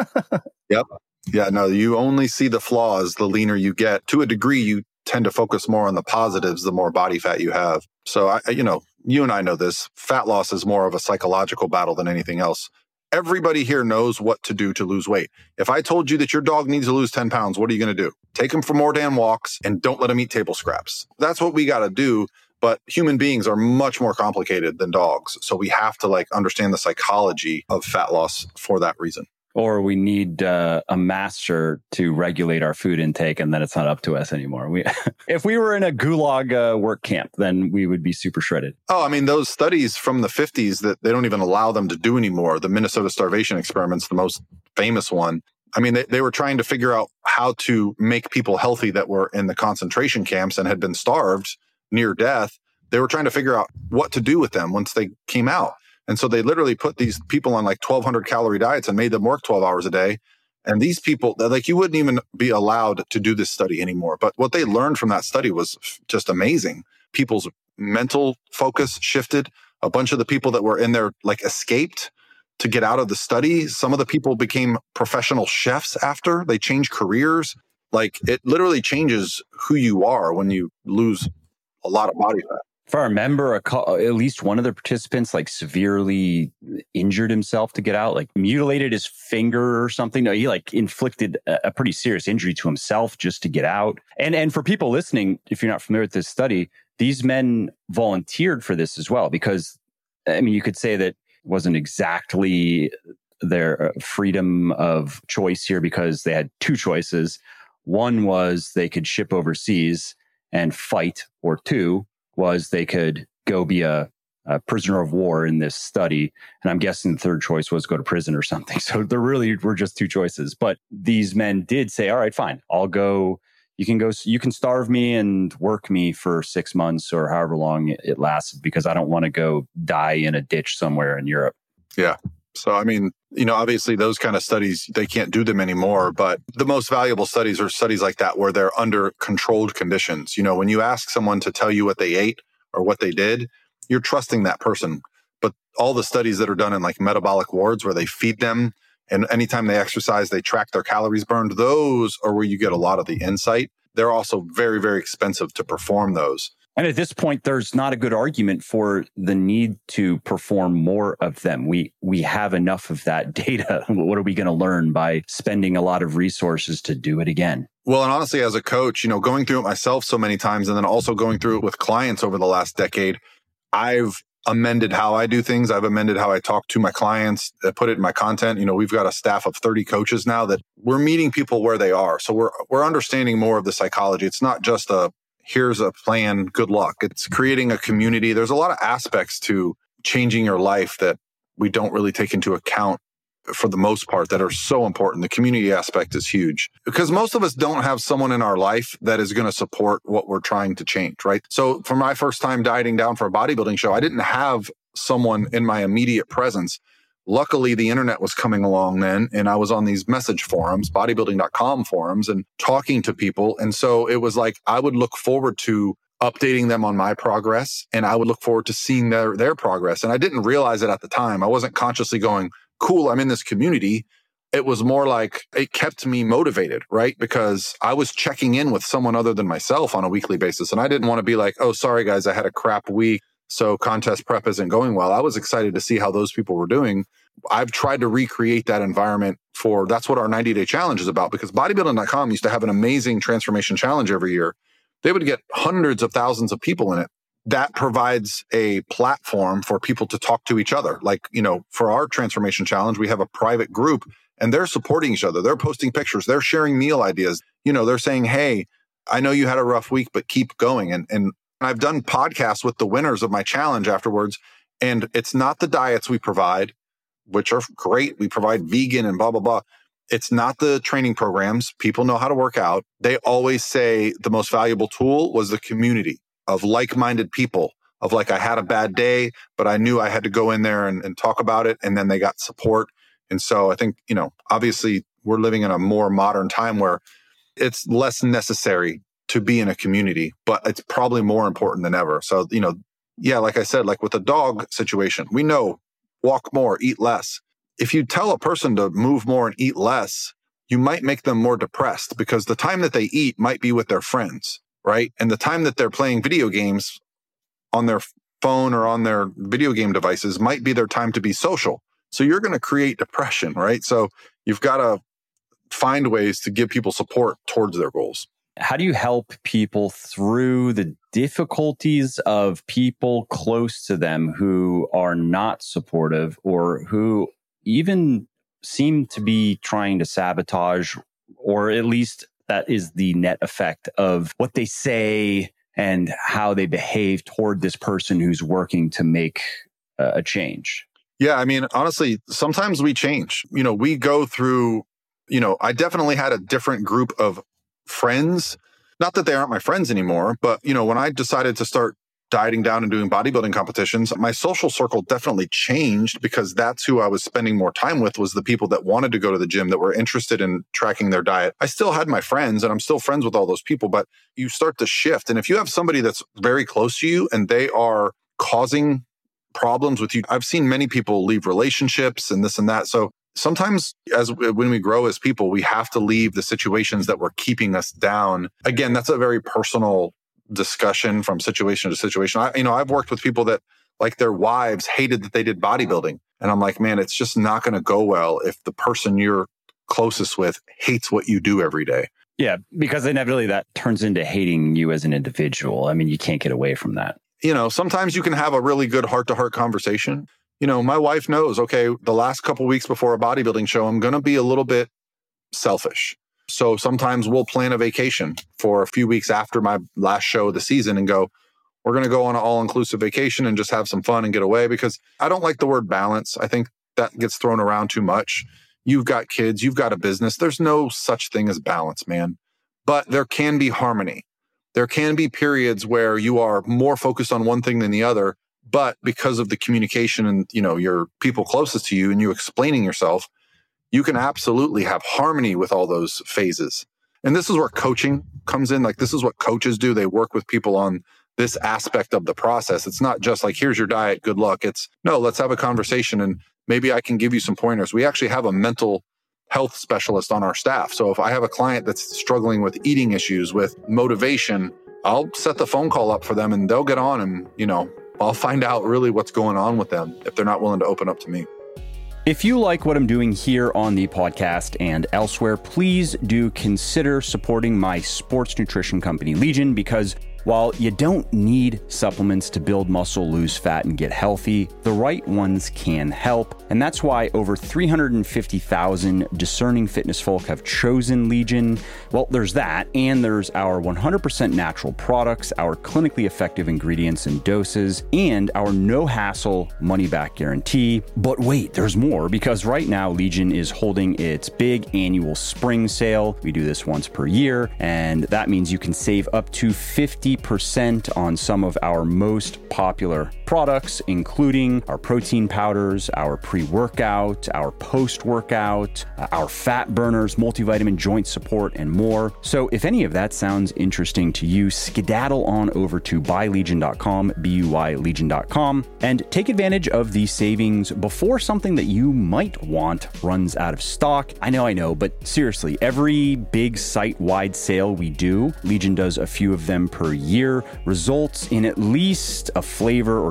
Yep. Yeah, no, you only see the flaws the leaner you get. To a degree, you tend to focus more on the positives the more body fat you have. So, I, you know, you and I know this. Fat loss is more of a psychological battle than anything else. Everybody here knows what to do to lose weight. If I told you that your dog needs to lose ten pounds, what are you going to do? Take him for more damn walks and don't let him eat table scraps. That's what we got to do. But human beings are much more complicated than dogs. So we have to like understand the psychology of fat loss for that reason. Or we need uh, a master to regulate our food intake, and then it's not up to us anymore. We, if we were in a gulag uh, work camp, then we would be super shredded. Oh, I mean, those studies from the fifties that they don't even allow them to do anymore, the Minnesota starvation experiment's the most famous one. I mean, they, they were trying to figure out how to make people healthy that were in the concentration camps and had been starved near death. They were trying to figure out what to do with them once they came out. And so they literally put these people on like twelve hundred calorie diets and made them work twelve hours a day. And these people, like you wouldn't even be allowed to do this study anymore. But what they learned from that study was just amazing. People's mental focus shifted. A bunch of the people that were in there like escaped to get out of the study. Some of the people became professional chefs after. They changed careers. Like it literally changes who you are when you lose a lot of body fat. If I remember, a co- at least one of the participants like severely injured himself to get out, like mutilated his finger or something. No, he like inflicted a, a pretty serious injury to himself just to get out. And and for people listening, if you're not familiar with this study, these men volunteered for this as well, because I mean, you could say that it wasn't exactly their freedom of choice here because they had two choices. One was they could ship overseas and fight, or two was they could go be a, a prisoner of war in this study. And I'm guessing the third choice was go to prison or something. So there really were just two choices. But these men did say, all right, fine, I'll go. You can go, you can starve me and work me for six months or however long it lasted, because I don't want to go die in a ditch somewhere in Europe. Yeah. So, I mean, you know, obviously those kind of studies, they can't do them anymore. But the most valuable studies are studies like that where they're under controlled conditions. You know, when you ask someone to tell you what they ate or what they did, you're trusting that person. But all the studies that are done in like metabolic wards where they feed them and anytime they exercise, they track their calories burned, those are where you get a lot of the insight. They're also very, very expensive to perform those. And at this point, there's not a good argument for the need to perform more of them. We we have enough of that data. What are we going to learn by spending a lot of resources to do it again? Well, and honestly, as a coach, you know, going through it myself so many times and then also going through it with clients over the last decade, I've amended how I do things. I've amended how I talk to my clients, I put it in my content. You know, we've got a staff of thirty coaches now that we're meeting people where they are. So we're we're understanding more of the psychology. It's not just a here's a plan, good luck. It's creating a community. There's a lot of aspects to changing your life that we don't really take into account for the most part that are so important. The community aspect is huge because most of us don't have someone in our life that is going to support what we're trying to change, right? So for my first time dieting down for a bodybuilding show, I didn't have someone in my immediate presence. Luckily, the internet was coming along then, and I was on these message forums, bodybuilding dot com forums, and talking to people. And so it was like I would look forward to updating them on my progress, and I would look forward to seeing their their progress. And I didn't realize it at the time. I wasn't consciously going, cool, I'm in this community. It was more like it kept me motivated, right? Because I was checking in with someone other than myself on a weekly basis. And I didn't want to be like, oh, sorry, guys, I had a crap week, so contest prep isn't going well. I was excited to see how those people were doing. I've tried to recreate that environment for, that's what our ninety day challenge is about, because bodybuilding dot com used to have an amazing transformation challenge every year. they would get hundreds of thousands of people in it. That provides a platform for people to talk to each other. Like, you know, for our transformation challenge, we have a private group and they're supporting each other. They're posting pictures. They're sharing meal ideas. You know, they're saying, hey, I know you had a rough week, but keep going. And, and I've done podcasts with the winners of my challenge afterwards. And it's not the diets we provide, which are great. We provide vegan and blah, blah, blah. It's not the training programs. People know how to work out. They always say the most valuable tool was the community of like-minded people, of like, I had a bad day, but I knew I had to go in there and, and talk about it. And then they got support. And so I think, you know, obviously we're living in a more modern time where it's less necessary to be in a community, but it's probably more important than ever. So, you know, yeah, like I said, like with the dog situation, we know walk more, eat less. If you tell a person to move more and eat less, you might make them more depressed because the time that they eat might be with their friends, right? And the time that they're playing video games on their phone or on their video game devices might be their time to be social. So you're going to create depression, right? So you've got to find ways to give people support towards their goals. How do you help people through the difficulties of people close to them who are not supportive or who even seem to be trying to sabotage, or at least that is the net effect of what they say and how they behave toward this person who's working to make uh, a change? Yeah, I mean, honestly, sometimes we change. You know, we go through, you know, I definitely had a different group of friends. Not that they aren't my friends anymore, but, you know, when I decided to start dieting down and doing bodybuilding competitions, my social circle definitely changed because that's who I was spending more time with, was the people that wanted to go to the gym, that were interested in tracking their diet. I still had my friends and I'm still friends with all those people, but you start to shift. And if you have somebody that's very close to you and they are causing problems with you, I've seen many people leave relationships and this and that. So sometimes as when we grow as people, we have to leave the situations that were keeping us down. Again, that's a very personal discussion from situation to situation. I, you know, I've worked with people that like their wives hated that they did bodybuilding. And I'm like, man, it's just not going to go well if the person you're closest with hates what you do every day. Yeah, because inevitably that turns into hating you as an individual. I mean, you can't get away from that. You know, sometimes you can have a really good heart-to-heart conversation. You know, my wife knows, okay, the last couple of weeks before a bodybuilding show, I'm going to be a little bit selfish. So sometimes we'll plan a vacation for a few weeks after my last show of the season and go, we're going to go on an all-inclusive vacation and just have some fun and get away, because I don't like the word balance. I think that gets thrown around too much. You've got kids, you've got a business. There's no such thing as balance, man. But there can be harmony. There can be periods where you are more focused on one thing than the other, but because of the communication and, you know, your people closest to you and you explaining yourself, you can absolutely have harmony with all those phases. And this is where coaching comes in. Like, this is what coaches do. They work with people on this aspect of the process. It's not just like, here's your diet, good luck. It's, no, let's have a conversation and maybe I can give you some pointers. We actually have a mental health specialist on our staff. So if I have a client that's struggling with eating issues, with motivation, I'll set the phone call up for them and they'll get on and, you know, I'll find out really what's going on with them if they're not willing to open up to me. If you like what I'm doing here on the podcast and elsewhere, please do consider supporting my sports nutrition company, Legion, because while you don't need supplements to build muscle, lose fat, and get healthy, the right ones can help. And that's why over three hundred fifty thousand discerning fitness folk have chosen Legion. Well, there's that, and there's our one hundred percent natural products, our clinically effective ingredients and doses, and our no-hassle money-back guarantee. But wait, there's more, because right now Legion is holding its big annual spring sale. We do this once per year, and that means you can save up to fifty percent on some of our most popular products, including our protein powders, our pre-workout, our post-workout, uh, our fat burners, multivitamin, joint support, and more. So if any of that sounds interesting to you, skedaddle on over to buy legion dot com, B U Y legion dot com, and take advantage of the savings before something that you might want runs out of stock. I know, I know, but seriously, every big site-wide sale we do, Legion does a few of them per year, results in at least a flavor or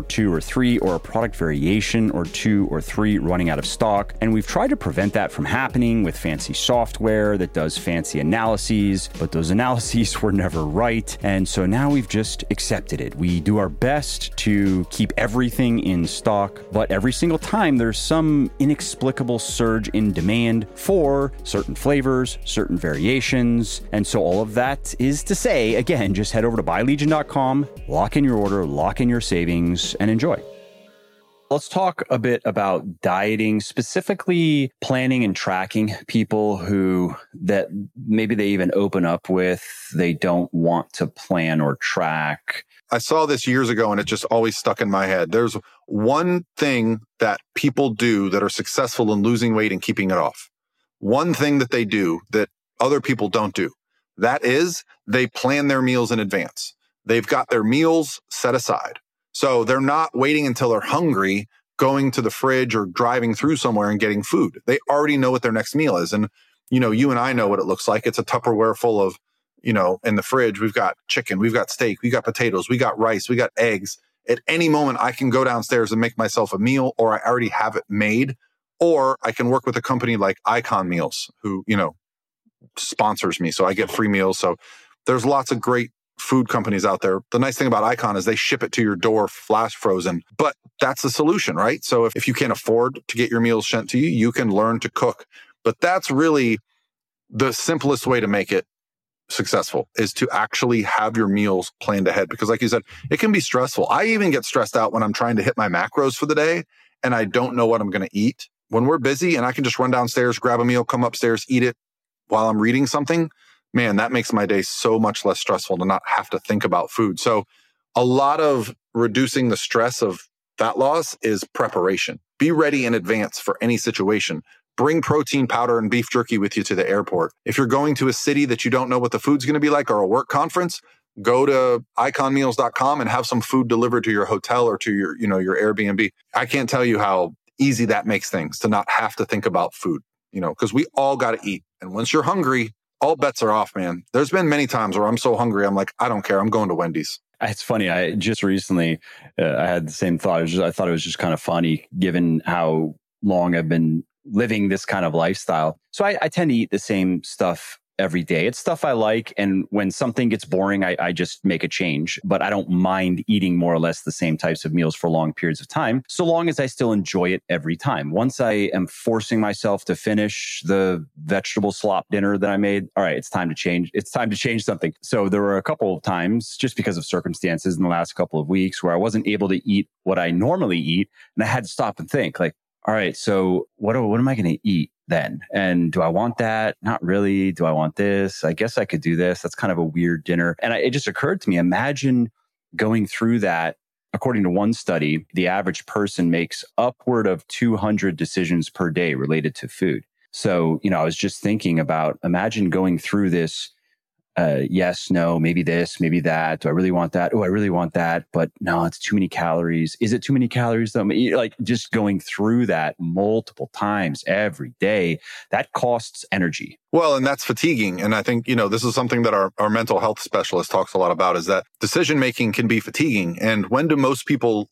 two or three, or a product variation or two or three running out of stock. And we've tried to prevent that from happening with fancy software that does fancy analyses, but those analyses were never right. And so now we've just accepted it. We do our best to keep everything in stock, but every single time there's some inexplicable surge in demand for certain flavors, certain variations. And so all of that is to say, again, just head over to buy legion dot com, lock in your order, lock in your savings, and enjoy. Let's talk a bit about dieting, specifically planning and tracking people who that maybe they even open up with, they don't want to plan or track. I saw this years ago and it just always stuck in my head. There's one thing that people do that are successful in losing weight and keeping it off. One thing that they do that other people don't do. That is, they plan their meals in advance. They've got their meals set aside. So they're not waiting until they're hungry, going to the fridge or driving through somewhere and getting food. They already know what their next meal is. And, you know, you and I know what it looks like. It's a Tupperware full of, you know, in the fridge, we've got chicken, we've got steak, we got potatoes, we got rice, we got eggs. At any moment, I can go downstairs and make myself a meal, or I already have it made, or I can work with a company like Icon Meals, who, you know, sponsors me. So I get free meals. So there's lots of great food companies out there. The nice thing about Icon is they ship it to your door flash frozen, but that's the solution, right? So if, if you can't afford to get your meals sent to you, you can learn to cook. But that's really the simplest way to make it successful, is to actually have your meals planned ahead. Because like you said, it can be stressful. I even get stressed out when I'm trying to hit my macros for the day and I don't know what I'm going to eat. When we're busy and I can just run downstairs, grab a meal, come upstairs, eat it while I'm reading something, man, that makes my day so much less stressful to not have to think about food. So a lot of reducing the stress of fat loss is preparation. Be ready in advance for any situation. Bring protein powder and beef jerky with you to the airport. If you're going to a city that you don't know what the food's going to be like, or a work conference, go to icon meals dot com and have some food delivered to your hotel or to your, you know, your Airbnb. I can't tell you how easy that makes things to not have to think about food, you know, because we all got to eat. And once you're hungry, all bets are off, man. There's been many times where I'm so hungry, I'm like, I don't care. I'm going to Wendy's. It's funny. I just recently, uh, I had the same thought. It was just, I thought it was just kind of funny given how long I've been living this kind of lifestyle. So I, I tend to eat the same stuff every day. It's stuff I like. And when something gets boring, I, I just make a change. But I don't mind eating more or less the same types of meals for long periods of time, so long as I still enjoy it every time. Once I am forcing myself to finish the vegetable slop dinner that I made, all right, it's time to change. It's time to change something. So there were a couple of times, just because of circumstances in the last couple of weeks, where I wasn't able to eat what I normally eat. And I had to stop and think like, all right, so what, what am I going to eat then? And do I want that? Not really. Do I want this? I guess I could do this. That's kind of a weird dinner. And I, it just occurred to me, imagine going through that. According to one study, the average person makes upward of two hundred decisions per day related to food. So, you know, I was just thinking about, imagine going through this. Uh, yes, no, maybe this, maybe that. Do I really want that? Oh, I really want that. But no, it's too many calories. Is it too many calories though? Like just going through that multiple times every day, that costs energy. Well, and that's fatiguing. And I think, you know, this is something that our, our mental health specialist talks a lot about, is that decision-making can be fatiguing. And when do most people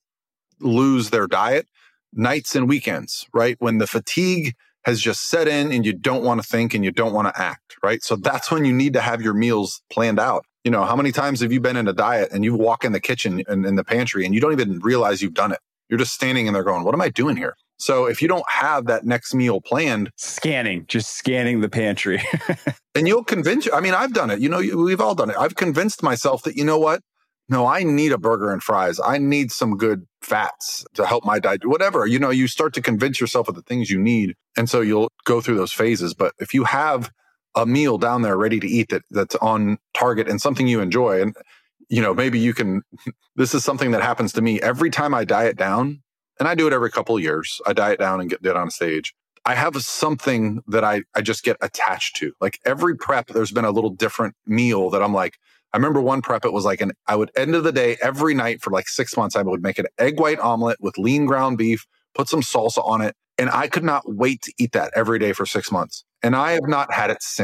lose their diet? Nights and weekends, right? When the fatigue has just set in and you don't want to think and you don't want to act, right? So that's when you need to have your meals planned out. You know, how many times have you been in a diet and you walk in the kitchen and in the pantry and you don't even realize you've done it? You're just standing in there going, what am I doing here? So if you don't have that next meal planned, scanning, just scanning the pantry. and you'll convince you. I mean, I've done it. You know, we've all done it. I've convinced myself that, you know what? No, I need a burger and fries. I need some good fats to help my diet, whatever. You know, you start to convince yourself of the things you need. And so you'll go through those phases. But if you have a meal down there ready to eat that that's on target and something you enjoy, and, you know, maybe you can, this is something that happens to me every time I diet down, and I do it every couple of years. I diet down and get it on stage. I have something that I, I just get attached to. Like every prep, there's been a little different meal that I'm like, I remember one prep, it was like an, I would end of the day every night for like six months, I would make an egg white omelet with lean ground beef, put some salsa on it. And I could not wait to eat that every day for six months. And I have not had it since.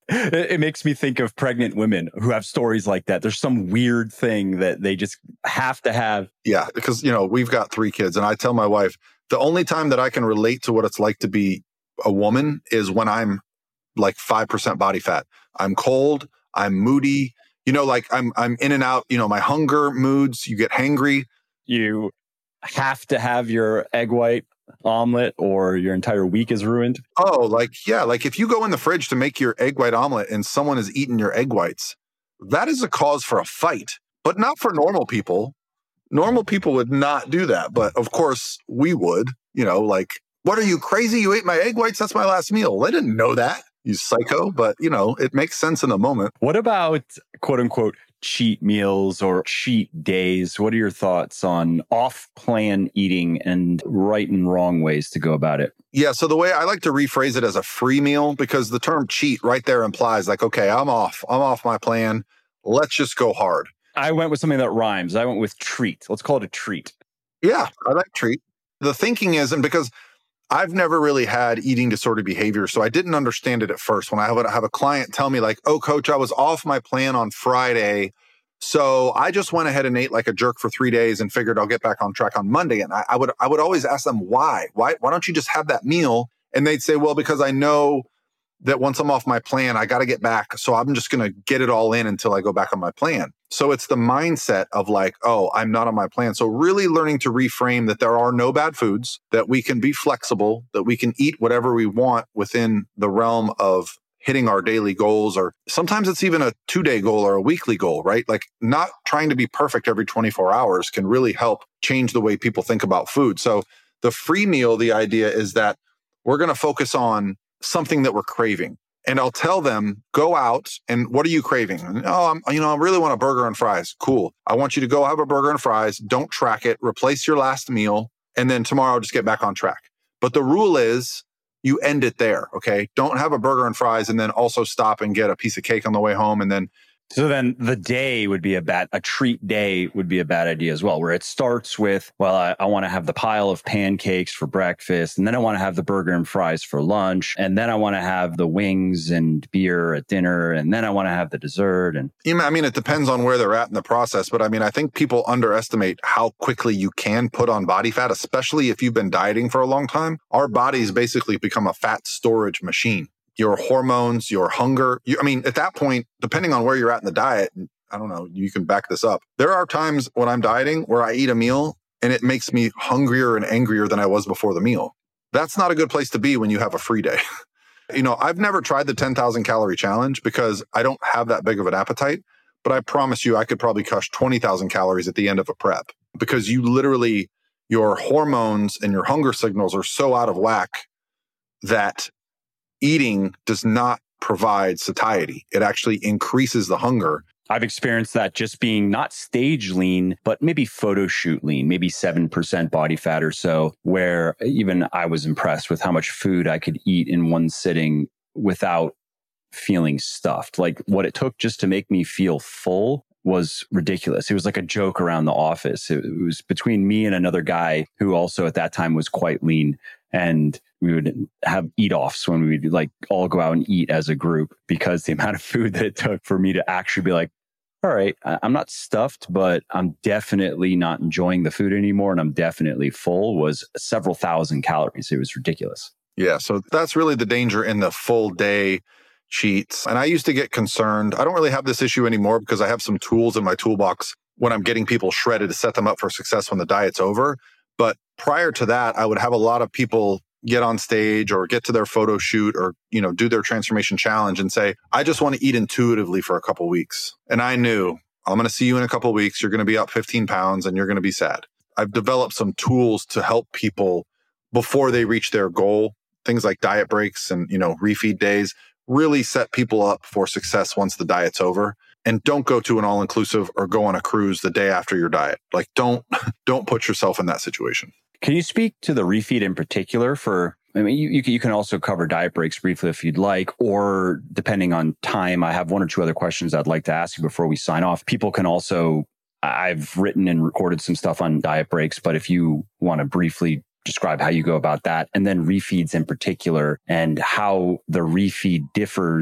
It, it makes me think of pregnant women who have stories like that. There's some weird thing that they just have to have. Yeah, because, you know, we've got three kids, and I tell my wife, the only time that I can relate to what it's like to be a woman is when I'm like five percent body fat. I'm cold, I'm moody, you know, like I'm I'm in and out, you know, my hunger moods, you get hangry. You have to have your egg white omelet or your entire week is ruined. Oh, like, yeah, like if you go in the fridge to make your egg white omelet and someone has eaten your egg whites, that is a cause for a fight, but not for normal people. Normal people would not do that. But of course we would, you know, like, what are you, crazy? You ate my egg whites? That's my last meal. They didn't know that, you psycho. But, you know, it makes sense in the moment. What about quote unquote cheat meals or cheat days? What are your thoughts on off-plan eating and right and wrong ways to go about it? Yeah, so the way I like to rephrase it as a free meal, because the term cheat right there implies like, okay, I'm off. I'm off my plan. Let's just go hard. I went with something that rhymes. I went with treat. Let's call it a treat. Yeah, I like treat. The thinking is, and because I've never really had eating disorder behavior, so I didn't understand it at first. When I would have a client tell me like, oh, coach, I was off my plan on Friday, so I just went ahead and ate like a jerk for three days and figured I'll get back on track on Monday. And I, I would I would always ask them, why? Why? Why don't you just have that meal? And they'd say, well, because I know that once I'm off my plan, I got to get back. So I'm just going to get it all in until I go back on my plan. So it's the mindset of like, oh, I'm not on my plan. So really learning to reframe that there are no bad foods, that we can be flexible, that we can eat whatever we want within the realm of hitting our daily goals, or sometimes it's even a two-day goal or a weekly goal, right? Like not trying to be perfect every twenty-four hours can really help change the way people think about food. So the free meal, the idea is that we're going to focus on something that we're craving. And I'll tell them, go out and what are you craving? And, oh, I'm, you know, I really want a burger and fries. Cool. I want you to go have a burger and fries. Don't track it. Replace your last meal. And then tomorrow, just get back on track. But the rule is you end it there. Okay. Don't have a burger and fries and then also stop and get a piece of cake on the way home. And then So then the day would be a bad, a treat day would be a bad idea as well, where it starts with, well, I, I want to have the pile of pancakes for breakfast, and then I want to have the burger and fries for lunch, and then I want to have the wings and beer at dinner, and then I want to have the dessert. And I mean, it depends on where they're at in the process, but I mean, I think people underestimate how quickly you can put on body fat, especially if you've been dieting for a long time. Our bodies basically become a fat storage machine. Your hormones, your hunger. You, I mean, at that point, depending on where you're at in the diet, I don't know, you can back this up. There are times when I'm dieting where I eat a meal and it makes me hungrier and angrier than I was before the meal. That's not a good place to be when you have a free day. You know, I've never tried the ten thousand calorie challenge because I don't have that big of an appetite, but I promise you I could probably crush twenty thousand calories at the end of a prep because you literally, your hormones and your hunger signals are so out of whack that eating does not provide satiety. It actually increases the hunger. I've experienced that just being not stage lean, but maybe photo shoot lean, maybe seven percent body fat or so, where even I was impressed with how much food I could eat in one sitting without feeling stuffed. Like what it took just to make me feel full was ridiculous. It was like a joke around the office. It was between me and another guy who also at that time was quite lean. And we would have eat-offs when we'd like all go out and eat as a group because the amount of food that it took for me to actually be like, all right, I'm not stuffed, but I'm definitely not enjoying the food anymore. And I'm definitely full was several thousand calories. It was ridiculous. Yeah. So that's really the danger in the full day cheats. And I used to get concerned. I don't really have this issue anymore because I have some tools in my toolbox when I'm getting people shredded to set them up for success when the diet's over. But prior to that, I would have a lot of people get on stage or get to their photo shoot or, you know, do their transformation challenge and say, I just want to eat intuitively for a couple of weeks. And I knew I'm going to see you in a couple of weeks. You're going to be up fifteen pounds and you're going to be sad. I've developed some tools to help people before they reach their goal. Things like diet breaks and, you know, refeed days really set people up for success once the diet's over. And don't go to an all-inclusive or go on a cruise the day after your diet. Like, don't don't put yourself in that situation. Can you speak to the refeed in particular for, I mean, you, you can also cover diet breaks briefly if you'd like, or depending on time, I have one or two other questions I'd like to ask you before we sign off. People can also, I've written and recorded some stuff on diet breaks, but if you want to briefly describe how you go about that, and then refeeds in particular and how the refeed differs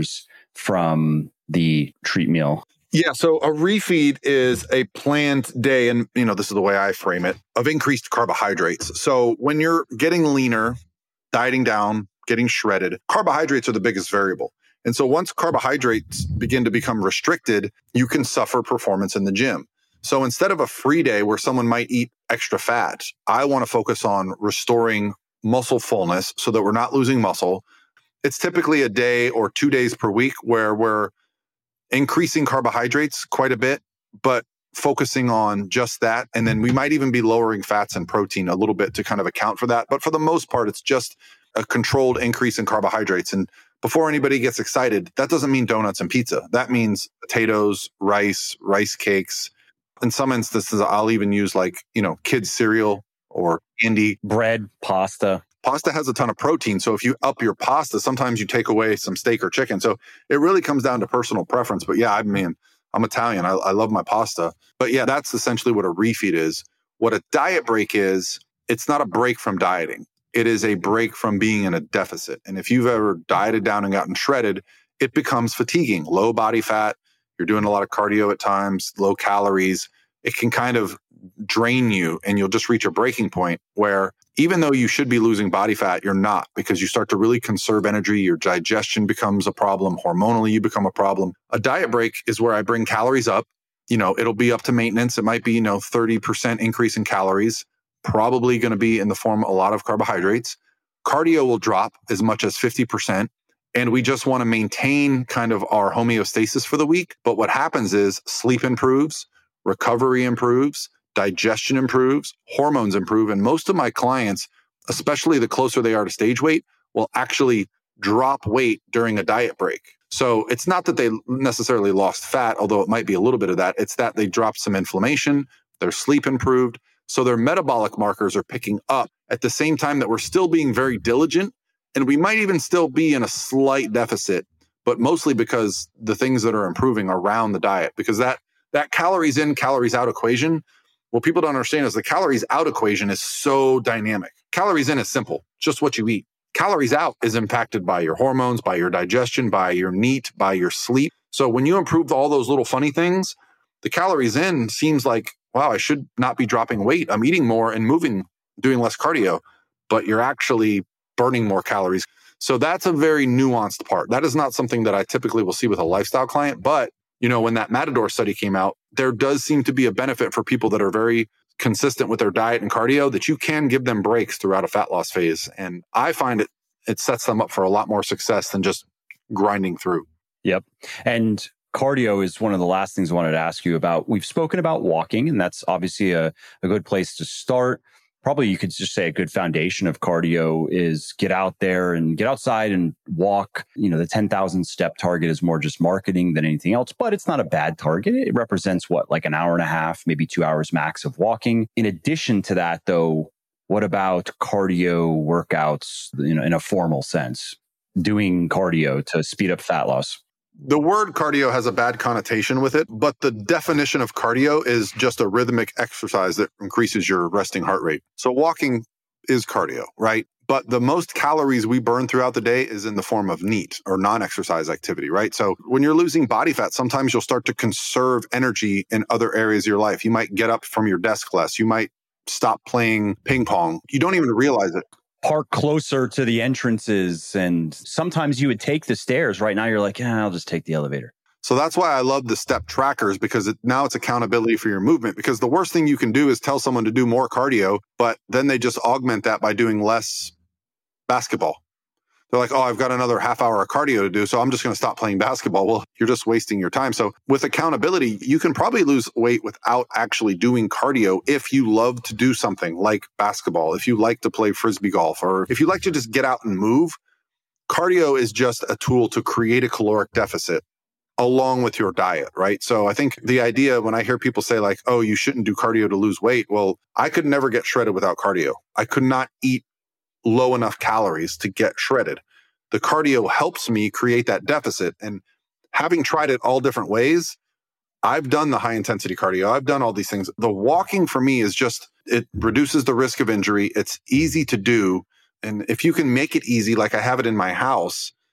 from the treat meal? Yeah, so a refeed is a planned day, and you know, this is the way I frame it, of increased carbohydrates. So when you're getting leaner, dieting down, getting shredded, carbohydrates are the biggest variable. And so once carbohydrates begin to become restricted, you can suffer performance in the gym. So instead of a free day where someone might eat extra fat, I want to focus on restoring muscle fullness so that we're not losing muscle. It's typically a day or two days per week where we're increasing carbohydrates quite a bit, but focusing on just that. And then we might even be lowering fats and protein a little bit to kind of account for that. But for the most part, it's just a controlled increase in carbohydrates. And before anybody gets excited, that doesn't mean donuts and pizza. That means potatoes, rice, rice cakes. In some instances, I'll even use like, you know, kids cereal or candy. Bread, pasta. Pasta has a ton of protein. So if you up your pasta, sometimes you take away some steak or chicken. So it really comes down to personal preference. But yeah, I mean, I'm Italian. I, I love my pasta. But yeah, that's essentially what a refeed is. What a diet break is, it's not a break from dieting. It is a break from being in a deficit. And if you've ever dieted down and gotten shredded, it becomes fatiguing. Low body fat, you're doing a lot of cardio at times, low calories. It can kind of drain you and you'll just reach a breaking point where even though you should be losing body fat, you're not, because you start to really conserve energy. Your digestion becomes a problem. Hormonally, you become a problem. A diet break is where I bring calories up. You know, it'll be up to maintenance. It might be, you know, thirty percent increase in calories, probably going to be in the form of a lot of carbohydrates. Cardio will drop as much as fifty percent. And we just want to maintain kind of our homeostasis for the week. But what happens is sleep improves, recovery improves, digestion improves, hormones improve. And most of my clients, especially the closer they are to stage weight, will actually drop weight during a diet break. So it's not that they necessarily lost fat, although it might be a little bit of that. It's that they dropped some inflammation, their sleep improved. So their metabolic markers are picking up at the same time that we're still being very diligent. And we might even still be in a slight deficit, but mostly because the things that are improving around the diet, because that, that calories in, calories out equation, what people don't understand is the calories out equation is so dynamic. Calories in is simple, just what you eat. Calories out is impacted by your hormones, by your digestion, by your NEAT, by your sleep. So when you improve all those little funny things, the calories in seems like, wow, I should not be dropping weight. I'm eating more and moving, doing less cardio, but you're actually burning more calories. So that's a very nuanced part. That is not something that I typically will see with a lifestyle client. But, you know, when that Matador study came out, there does seem to be a benefit for people that are very consistent with their diet and cardio, that you can give them breaks throughout a fat loss phase. And I find it, it sets them up for a lot more success than just grinding through. Yep. And cardio is one of the last things I wanted to ask you about. We've spoken about walking, and that's obviously a, a good place to start. Probably you could just say a good foundation of cardio is get out there and get outside and walk. You know, the ten thousand step target is more just marketing than anything else, but it's not a bad target. It represents what, like an hour and a half, maybe two hours max of walking. In addition to that, though, what about cardio workouts, you know, in a formal sense, doing cardio to speed up fat loss? The word cardio has a bad connotation with it, but the definition of cardio is just a rhythmic exercise that increases your resting heart rate. So walking is cardio, right? But the most calories we burn throughout the day is in the form of NEAT or non-exercise activity, right? So when you're losing body fat, sometimes you'll start to conserve energy in other areas of your life. You might get up from your desk less. You might stop playing ping pong. You don't even realize it. Park closer to the entrances. And sometimes you would take the stairs. Right now, you're like, yeah, I'll just take the elevator. So that's why I love the step trackers, because it, now it's accountability for your movement. Because the worst thing you can do is tell someone to do more cardio, but then they just augment that by doing less basketball. They're like, oh, I've got another half hour of cardio to do, so I'm just going to stop playing basketball. Well, you're just wasting your time. So with accountability, you can probably lose weight without actually doing cardio if you love to do something like basketball, if you like to play frisbee golf, or if you like to just get out and move. Cardio is just a tool to create a caloric deficit along with your diet, right? So I think the idea when I hear people say like, oh, you shouldn't do cardio to lose weight. Well, I could never get shredded without cardio. I could not eat low enough calories to get shredded. The cardio helps me create that deficit. And having tried it all different ways, I've done the high intensity cardio. I've done all these things. The walking for me is just, it reduces the risk of injury. It's easy to do. And if you can make it easy, like I have it in my house,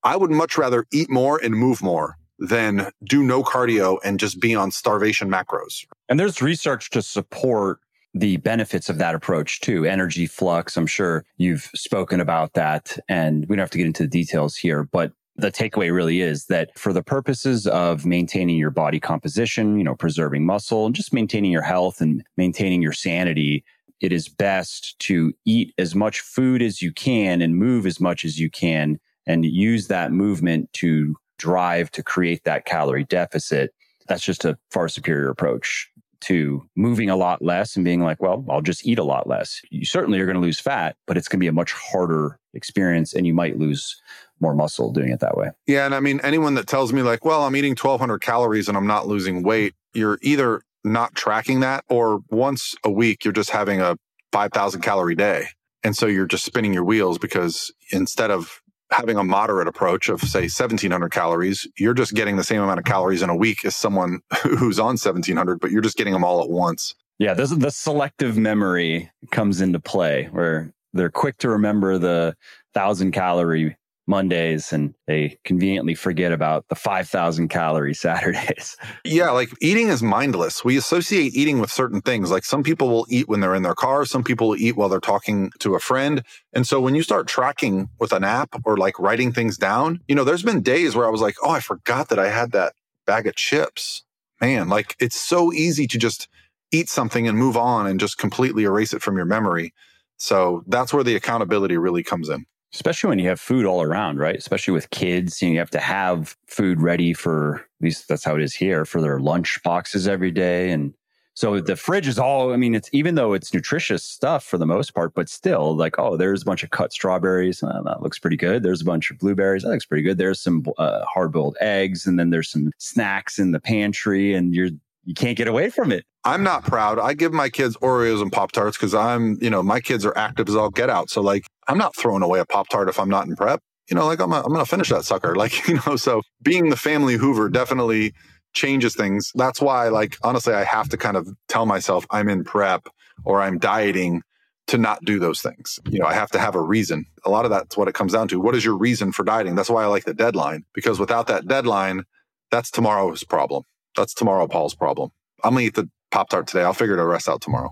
I would much rather eat more and move more than do no cardio and just be on starvation macros. And there's research to support the benefits of that approach too. Energy flux, I'm sure you've spoken about that, and we don't have to get into the details here, but the takeaway really is that for the purposes of maintaining your body composition, you know, preserving muscle and just maintaining your health and maintaining your sanity, it is best to eat as much food as you can and move as much as you can and use that movement to drive to create that calorie deficit. That's just a far superior approach to moving a lot less and being like, well, I'll just eat a lot less. You certainly are going to lose fat, but it's going to be a much harder experience and you might lose more muscle doing it that way. Yeah. And I mean, anyone that tells me like, well, I'm eating twelve hundred calories and I'm not losing weight, you're either not tracking that or once a week, you're just having a five thousand calorie day. And so you're just spinning your wheels because instead of having a moderate approach of say seventeen hundred calories, you're just getting the same amount of calories in a week as someone who's on seventeen hundred, but you're just getting them all at once. Yeah, this, the selective memory comes into play where they're quick to remember the thousand calorie Mondays and they conveniently forget about the five thousand calorie Saturdays. Yeah, like eating is mindless. We associate eating with certain things. Like some people will eat when they're in their car. Some people will eat while they're talking to a friend. And so when you start tracking with an app or like writing things down, you know, there's been days where I was like, oh, I forgot that I had that bag of chips. Man, like it's so easy to just eat something and move on and just completely erase it from your memory. So that's where the accountability really comes in. Especially when you have food all around, right? Especially with kids, you know, you have to have food ready for, at least that's how it is here, for their lunch boxes every day. And so the fridge is all, I mean, it's even though it's nutritious stuff for the most part, but still like, oh, there's a bunch of cut strawberries. Uh, that looks pretty good. There's a bunch of blueberries. That looks pretty good. There's some uh, hard-boiled eggs. And then there's some snacks in the pantry and you're, you can't get away from it. I'm not proud. I give my kids Oreos and Pop-Tarts because I'm, you know, my kids are active as all get out. So like, I'm not throwing away a Pop-Tart if I'm not in prep. You know, like I'm, a, I'm going to finish that sucker. Like, you know, so being the family Hoover definitely changes things. That's why, like, honestly, I have to kind of tell myself I'm in prep or I'm dieting to not do those things. You know, I have to have a reason. A lot of that's what it comes down to. What is your reason for dieting? That's why I like the deadline, because without that deadline, that's tomorrow's problem. That's tomorrow Paul's problem. I'm going to eat the Pop-Tart today. I'll figure the rest out tomorrow.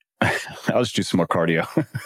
I'll just do some more cardio.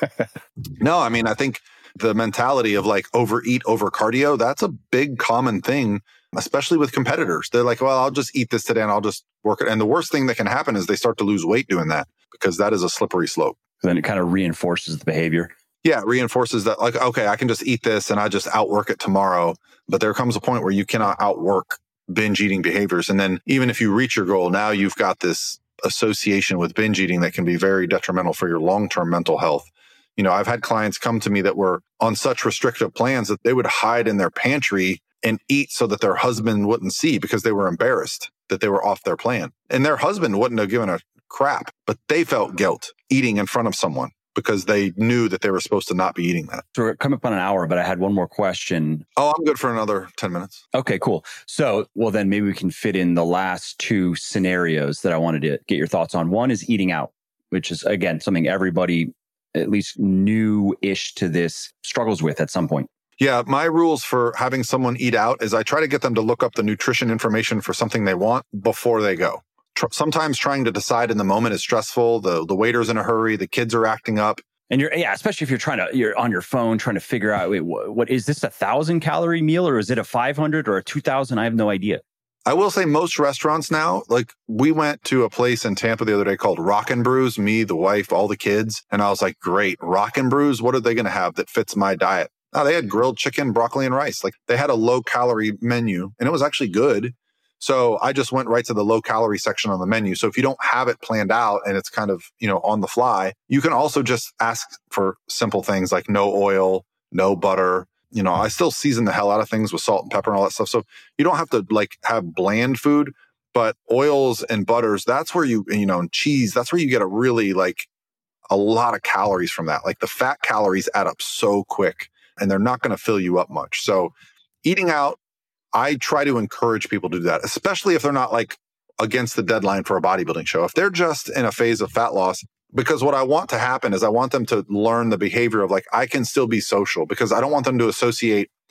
No, I mean, I think the mentality of like overeat over cardio, that's a big common thing, especially with competitors. They're like, well, I'll just eat this today and I'll just work it. And the worst thing that can happen is they start to lose weight doing that because that is a slippery slope. Then it kind of reinforces the behavior. Yeah, it reinforces that like, okay, I can just eat this and I just outwork it tomorrow. But there comes a point where you cannot outwork binge eating behaviors. And then even if you reach your goal, now you've got this association with binge eating that can be very detrimental for your long-term mental health. You know, I've had clients come to me that were on such restrictive plans that they would hide in their pantry and eat so that their husband wouldn't see because they were embarrassed that they were off their plan. And their husband wouldn't have given a crap, but they felt guilt eating in front of someone because they knew that they were supposed to not be eating that. So we're coming up on an hour, but I had one more question. Oh, I'm good for another ten minutes. Okay, cool. So, well, then maybe we can fit in the last two scenarios that I wanted to get your thoughts on. One is eating out, which is, again, something everybody, at least new-ish to this, struggles with at some point. Yeah, my rules for having someone eat out is I try to get them to look up the nutrition information for something they want before they go. Sometimes trying to decide in the moment is stressful. The the waiter's in a hurry. The kids are acting up. And you're, yeah, especially if you're trying to, you're on your phone trying to figure out, wait, what, what is this a thousand calorie meal or is it a five hundred or a two thousand? I have no idea. I will say most restaurants now, like we went to a place in Tampa the other day called Rock and Brews, me, the wife, all the kids. And I was like, great, Rock and Brews. What are they going to have that fits my diet? Oh, they had grilled chicken, broccoli, and rice. Like they had a low calorie menu and it was actually good. So I just went right to the low calorie section on the menu. So if you don't have it planned out and it's kind of, you know, on the fly, you can also just ask for simple things like no oil, no butter. You know, I still season the hell out of things with salt and pepper and all that stuff. So you don't have to like have bland food, but oils and butters, that's where you, you know, and cheese, that's where you get a really like a lot of calories from that. Like the fat calories add up so quick and they're not going to fill you up much. So eating out, I try to encourage people to do that, especially if they're not like against the deadline for a bodybuilding show. If they're just in a phase of fat loss, because what I want to happen is I want them to learn the behavior of like, I can still be social because I don't want them to associate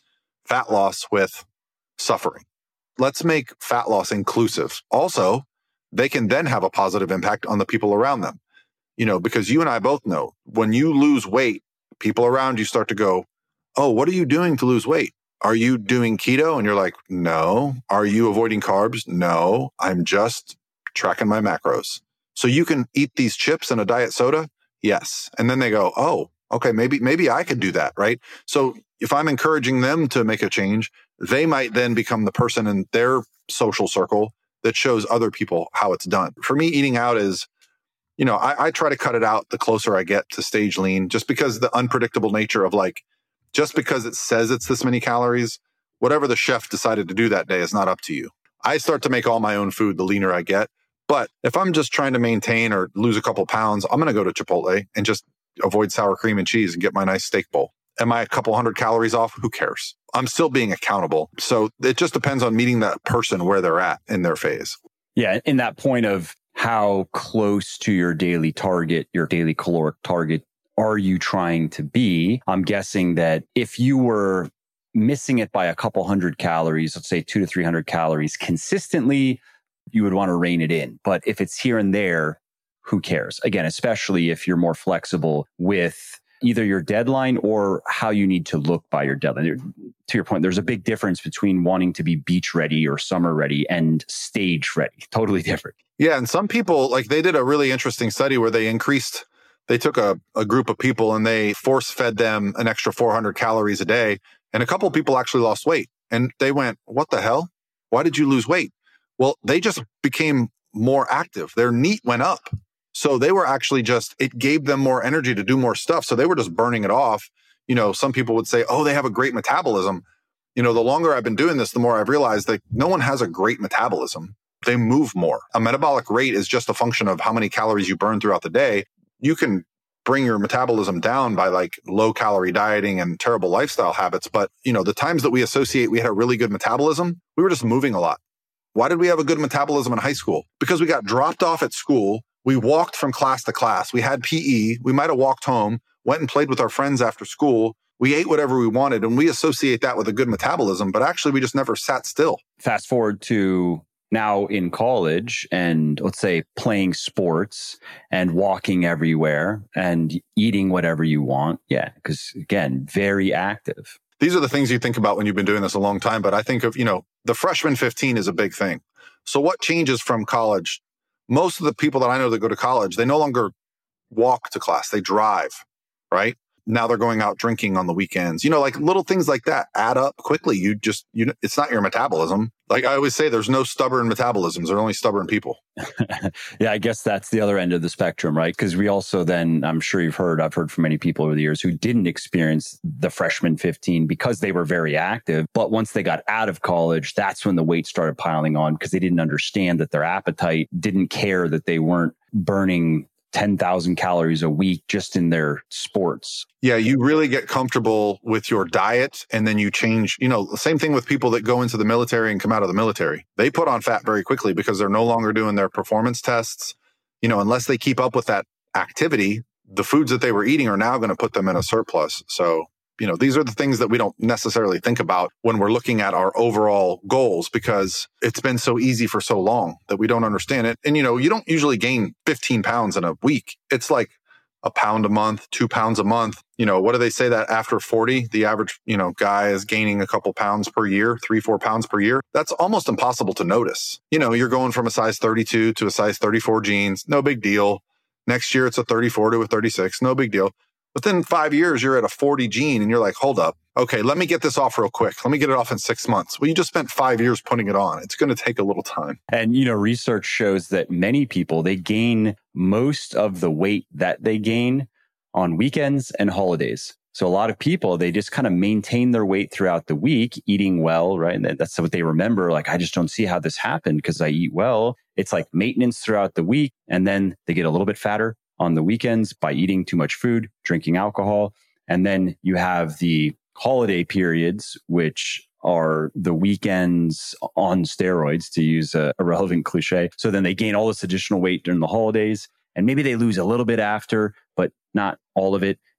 fat loss with suffering. Let's make fat loss inclusive. Also, they can then have a positive impact on the people around them. You know, because you and I both know when you lose weight, people around you start to go, oh, what are you doing to lose weight? Are you doing keto? And you're like, no. Are you avoiding carbs? No, I'm just tracking my macros. So you can eat these chips and a diet soda? Yes. And then they go, oh, okay, maybe, maybe I could do that, right? So if I'm encouraging them to make a change, they might then become the person in their social circle that shows other people how it's done. For me, eating out is, you know, I, I try to cut it out the closer I get to stage lean, just because the unpredictable nature of like, just because it says it's this many calories, whatever the chef decided to do that day is not up to you. I start to make all my own food the leaner I get. But if I'm just trying to maintain or lose a couple pounds, I'm going to go to Chipotle and just avoid sour cream and cheese and get my nice steak bowl. Am I a couple hundred calories off? Who cares? I'm still being accountable. So it just depends on meeting that person where they're at in their phase. Yeah. In that point of how close to your daily target, your daily caloric target, are you trying to be? I'm guessing that if you were missing it by a couple hundred calories, let's say two to three hundred calories consistently, you would want to rein it in. But if it's here and there, who cares? Again, especially if you're more flexible with either your deadline or how you need to look by your deadline. To your point, there's a big difference between wanting to be beach ready or summer ready and stage ready. Totally different. Yeah. And some people, like they did a really interesting study where they increased, they took a, a group of people and they force fed them an extra four hundred calories a day. And a couple of people actually lost weight. And they went, what the hell? Why did you lose weight? Well, they just became more active. Their NEAT went up. So they were actually just, it gave them more energy to do more stuff. So they were just burning it off. You know, some people would say, oh, they have a great metabolism. You know, the longer I've been doing this, the more I've realized that no one has a great metabolism. They move more. A metabolic rate is just a function of how many calories you burn throughout the day. You can bring your metabolism down by like low calorie dieting and terrible lifestyle habits. But, you know, the times that we associate we had a really good metabolism, we were just moving a lot. Why did we have a good metabolism in high school? Because we got dropped off at school. We walked from class to class. We had P E. We might have walked home, went and played with our friends after school. We ate whatever we wanted, and we associate that with a good metabolism, but actually we just never sat still. Fast forward to now in college and let's say playing sports and walking everywhere and eating whatever you want. Yeah, because again, very active. These are the things you think about when you've been doing this a long time, but I think of, you know, the freshman fifteen is a big thing. So what changes from college? Most of the people that I know that go to college, they no longer walk to class. They drive, right? Now they're going out drinking on the weekends. You know, like little things like that add up quickly. You just, you know, it's not your metabolism. Like I always say, there's no stubborn metabolisms. There are only stubborn people. Yeah, I guess that's the other end of the spectrum, right? Because we also then, I'm sure you've heard, I've heard from many people over the years who didn't experience the freshman fifteen because they were very active. But once they got out of college, that's when the weight started piling on because they didn't understand that their appetite didn't care that they weren't burning ten thousand calories a week just in their sports. Yeah, you really get comfortable with your diet and then you change, you know, the same thing with people that go into the military and come out of the military. They put on fat very quickly because they're no longer doing their performance tests. You know, unless they keep up with that activity, the foods that they were eating are now going to put them in a surplus. So, you know, these are the things that we don't necessarily think about when we're looking at our overall goals because it's been so easy for so long that we don't understand it. And, you know, you don't usually gain fifteen pounds in a week. It's like a pound a month, two pounds a month. You know, what do they say that after forty, the average, you know, guy is gaining a couple pounds per year, three, four pounds per year. That's almost impossible to notice. You know, you're going from a size thirty-two to a size thirty-four jeans. No big deal. Next year, it's a thirty-four to a thirty-six. No big deal. Within five years, you're at a forty gene and you're like, hold up. Okay, let me get this off real quick. Let me get it off in six months. Well, you just spent five years putting it on. It's going to take a little time. And, you know, research shows that many people, they gain most of the weight that they gain on weekends and holidays. So a lot of people, they just kind of maintain their weight throughout the week, eating well, right? And that's what they remember. Like, I just don't see how this happened because I eat well. It's like maintenance throughout the week. And then they get a little bit fatter on the weekends by eating too much food, drinking alcohol. And then you have the holiday periods, which are the weekends on steroids, to use a, a relevant cliche. So then they gain all this additional weight during the holidays, and maybe they lose a little bit after, but not all of it.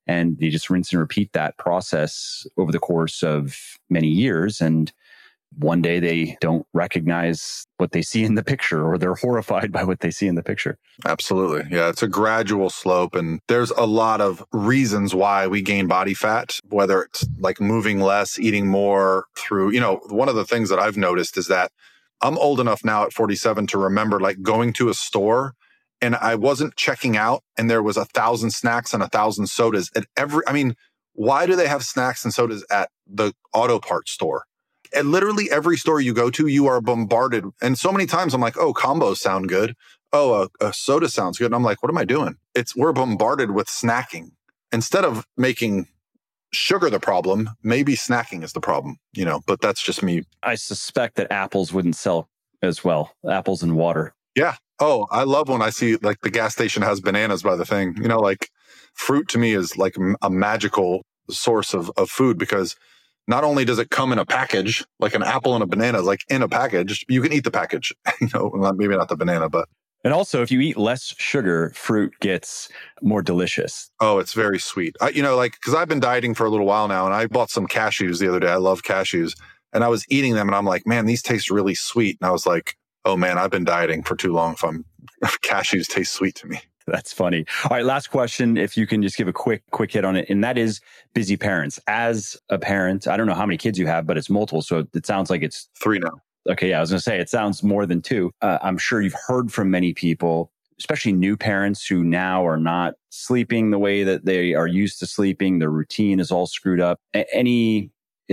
And they just rinse and repeat that process over the course of many years. And one day they don't recognize what they see in the picture, or they're horrified by what they see in the picture. Absolutely. Yeah, it's a gradual slope. And there's a lot of reasons why we gain body fat, whether it's like moving less, eating more through, you know, one of the things that I've noticed is that I'm old enough now at forty-seven to remember like going to a store and I wasn't checking out and there was a thousand snacks and a thousand sodas at every, I mean, why do they have snacks and sodas at the auto parts store? At literally every store you go to, you are bombarded. And so many times I'm like, oh, combos sound good. Oh, a, a soda sounds good. And I'm like, what am I doing? It's we're bombarded with snacking. Instead of making sugar the problem, maybe snacking is the problem, you know, but that's just me. I suspect that apples wouldn't sell as well. Apples and water. Yeah. Oh, I love when I see like the gas station has bananas by the thing, you know, like fruit to me is like a magical source of, of food because not only does it come in a package, like an apple and a banana, like in a package, you can eat the package, you know, maybe not the banana, but. And also, if you eat less sugar, fruit gets more delicious. Oh, it's very sweet. I, you know, like, because I've been dieting for a little while now, and I bought some cashews the other day. I love cashews. And I was eating them, and I'm like, man, these taste really sweet. And I was like, oh, man, I've been dieting for too long if I'm if cashews taste sweet to me. That's funny. All right, last question, if you can just give a quick, quick hit on it. And that is busy parents. As a parent, I don't know how many kids you have, but it's multiple. So it sounds like it's three now. Okay, yeah, I was going to say, it sounds more than two. Uh, I'm sure you've heard from many people, especially new parents who now are not sleeping the way that they are used to sleeping. Their routine is all screwed up. A- any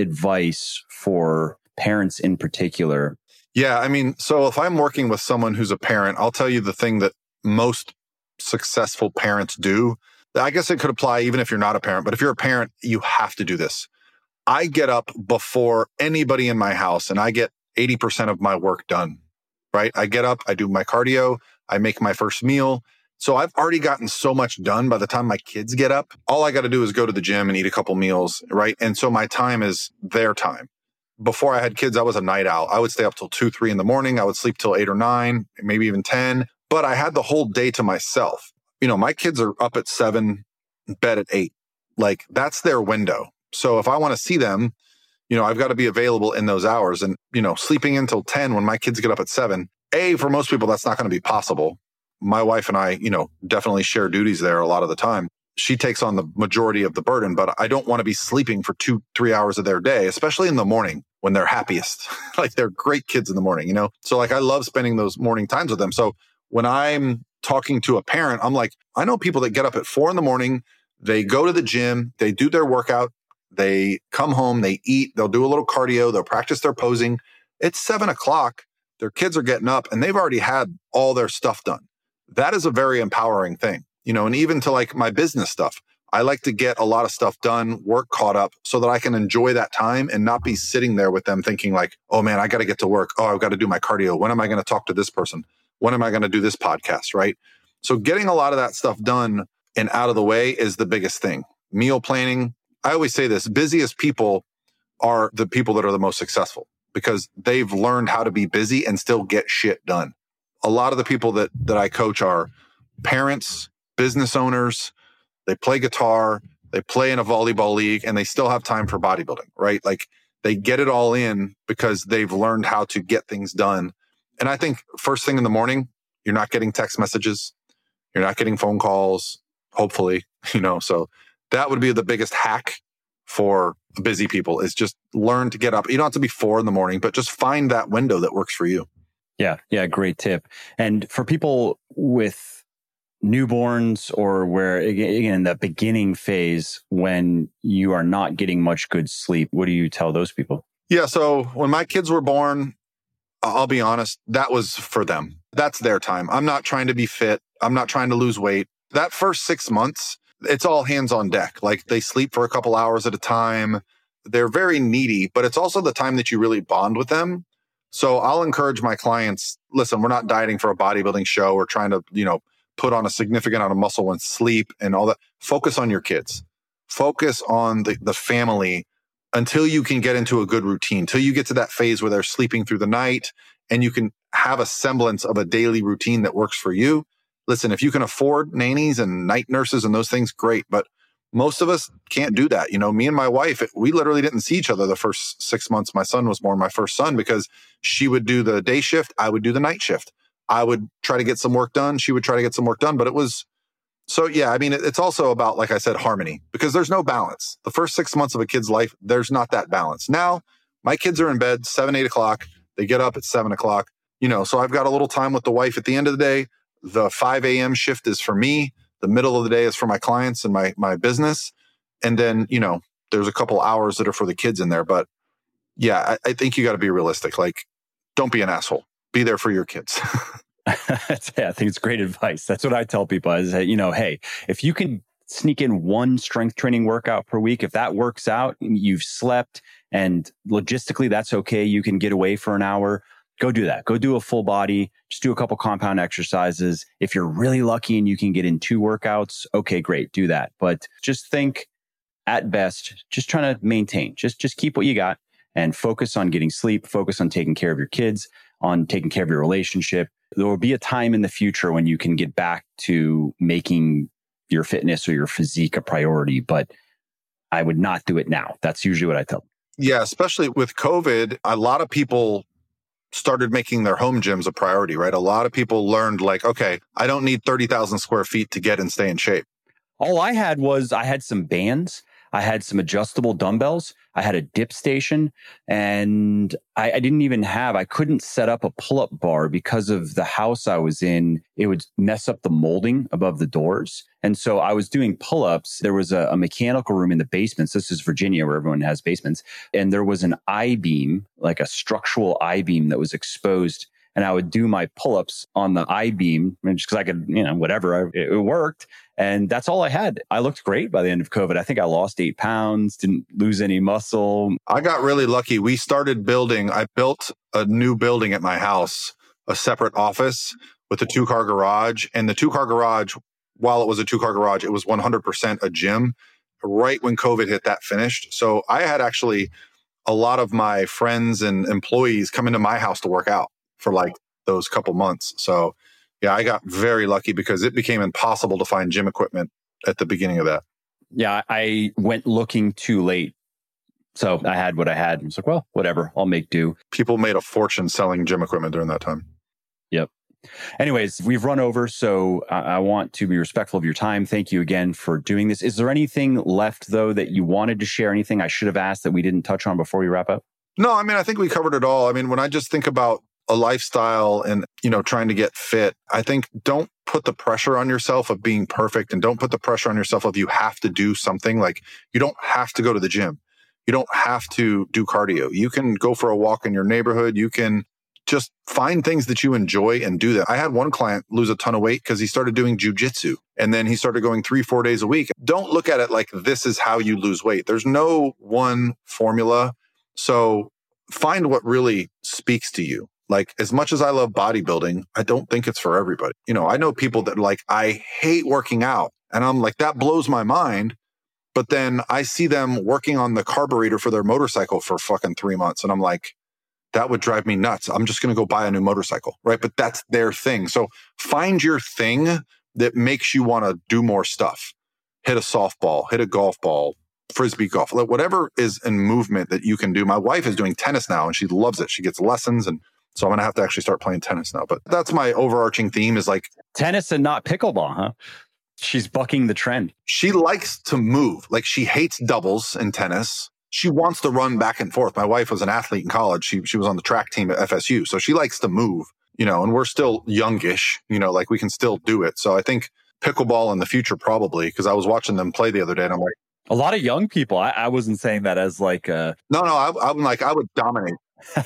advice for parents in particular? Yeah, I mean, so if I'm working with someone who's a parent, I'll tell you the thing that most successful parents do. I guess it could apply even if you're not a parent, but if you're a parent, you have to do this. I get up before anybody in my house and I get eighty percent of my work done, right? I get up, I do my cardio, I make my first meal. So I've already gotten so much done by the time my kids get up. All I got to do is go to the gym and eat a couple meals, right? And so my time is their time. Before I had kids, I was a night owl. I would stay up till two, three in the morning. I would sleep till eight or nine, maybe even ten. But I had the whole day to myself. You know, my kids are up at seven, bed at eight. Like that's their window. So if I want to see them, you know, I've got to be available in those hours. And, you know, sleeping until ten when my kids get up at seven, A, for most people, that's not going to be possible. My wife and I, you know, definitely share duties there a lot of the time. She takes on the majority of the burden, but I don't want to be sleeping for two, three hours of their day, especially in the morning when they're happiest. Like they're great kids in the morning, you know? So like I love spending those morning times with them. So when I'm talking to a parent, I'm like, I know people that get up at four in the morning, they go to the gym, they do their workout, they come home, they eat, they'll do a little cardio, they'll practice their posing. It's seven o'clock, their kids are getting up and they've already had all their stuff done. That is a very empowering thing, you know, and even to like my business stuff, I like to get a lot of stuff done, work caught up so that I can enjoy that time and not be sitting there with them thinking like, oh man, I got to get to work. Oh, I've got to do my cardio. When am I going to talk to this person? When am I going to do this podcast? Right. So getting a lot of that stuff done and out of the way is the biggest thing. Meal planning. I always say this, busiest people are the people that are the most successful because they've learned how to be busy and still get shit done. A lot of the people that, that I coach are parents, business owners, they play guitar, they play in a volleyball league, and they still have time for bodybuilding, right? Like they get it all in because they've learned how to get things done. And I think first thing in the morning, you're not getting text messages, you're not getting phone calls, hopefully, you know, so that would be the biggest hack for busy people is just learn to get up. You don't have to be four in the morning, but just find that window that works for you. Yeah. Yeah. Great tip. And for people with newborns or where, again, in the beginning phase, when you are not getting much good sleep, what do you tell those people? Yeah. So when my kids were born, I'll be honest, that was for them. That's their time. I'm not trying to be fit. I'm not trying to lose weight. That first six months, it's all hands on deck. Like they sleep for a couple hours at a time. They're very needy, but it's also the time that you really bond with them. So I'll encourage my clients, listen, we're not dieting for a bodybuilding show or trying to, you know, put on a significant amount of muscle and sleep and all that. Focus on your kids. Focus on the, the family until you can get into a good routine, until you get to that phase where they're sleeping through the night and you can have a semblance of a daily routine that works for you. Listen, if you can afford nannies and night nurses and those things, great. But Most of us can't do that. You know, me and my wife, we literally didn't see each other the first six months my son was born, my first son, because she would do the day shift. I would do the night shift. I would try to get some work done. She would try to get some work done. But it was, so yeah, I mean, it's also about, like I said, harmony, because there's no balance. The first six months of a kid's life, there's not that balance. Now, my kids are in bed seven, eight o'clock. They get up at seven o'clock. You know, so I've got a little time with the wife at the end of the day. The five a.m. shift is for me. The middle of the day is for my clients and my my business. And then, you know, there's a couple hours that are for the kids in there. But yeah, I, I think you got to be realistic. Like, don't be an asshole. Be there for your kids. Yeah, I think it's great advice. That's what I tell people is that, you know, hey, if you can sneak in one strength training workout per week, if that works out, you've slept and logistically that's okay. You can get away for an hour. Go do that. Go do a full body. Just do a couple compound exercises. If you're really lucky and you can get in two workouts, okay, great. Do that. But just think at best, just trying to maintain, just, just keep what you got and focus on getting sleep, focus on taking care of your kids, on taking care of your relationship. There will be a time in the future when you can get back to making your fitness or your physique a priority, but I would not do it now. That's usually what I tell them. Yeah, especially with COVID, a lot of people started making their home gyms a priority, right? A lot of people learned like, okay, I don't need thirty thousand square feet to get and stay in shape. All I had was I had some bands. I had some adjustable dumbbells. I had a dip station and I, I didn't even have, I couldn't set up a pull-up bar because of the house I was in. It would mess up the molding above the doors. And so I was doing pull-ups. There was a, a mechanical room in the basements. This is Virginia where everyone has basements. And there was an I-beam, like a structural I-beam that was exposed. And I would do my pull-ups on the I-beam just because I could, you know, whatever, it, it worked. And that's all I had. I looked great by the end of COVID. I think I lost eight pounds, didn't lose any muscle. I got really lucky. We started building, I built a new building at my house, a separate office with a two car garage. And the two car garage, while it was a two car garage, it was one hundred percent a gym. Right when COVID hit, that finished. So I had actually a lot of my friends and employees come into my house to work out for like those couple months. So yeah, I got very lucky because it became impossible to find gym equipment at the beginning of that. Yeah, I went looking too late. So I had what I had. I was like, well, whatever, I'll make do. People made a fortune selling gym equipment during that time. Yep. Anyways, we've run over, so I, I want to be respectful of your time. Thank you again for doing this. Is there anything left, though, that you wanted to share? Anything I should have asked that we didn't touch on before we wrap up? No, I mean, I think we covered it all. I mean, when I just think about a lifestyle and, you know, trying to get fit, I think don't put the pressure on yourself of being perfect and don't put the pressure on yourself of you have to do something. Like you don't have to go to the gym. You don't have to do cardio. You can go for a walk in your neighborhood. You can just find things that you enjoy and do that. I had one client lose a ton of weight because he started doing jujitsu and then he started going three, four days a week. Don't look at it like this is how you lose weight. There's no one formula. So find what really speaks to you. Like, as much as I love bodybuilding, I don't think it's for everybody. You know, I know people that like, I hate working out. And I'm like, that blows my mind. But then I see them working on the carburetor for their motorcycle for fucking three months. And I'm like, that would drive me nuts. I'm just going to go buy a new motorcycle, right? But that's their thing. So find your thing that makes you want to do more stuff. Hit a softball, hit a golf ball, frisbee golf, whatever is in movement that you can do. My wife is doing tennis now and she loves it. She gets lessons and so I'm going to have to actually start playing tennis now. But that's my overarching theme is like... tennis and not pickleball, huh? She's bucking the trend. She likes to move. Like she hates doubles in tennis. She wants to run back and forth. My wife was an athlete in college. She she was on the track team at F S U. So she likes to move, you know, and we're still youngish, you know, like we can still do it. So I think pickleball in the future probably, because I was watching them play the other day and I'm like... a lot of young people. I, I wasn't saying that as like a... No, no, I, I'm like, I would dominate.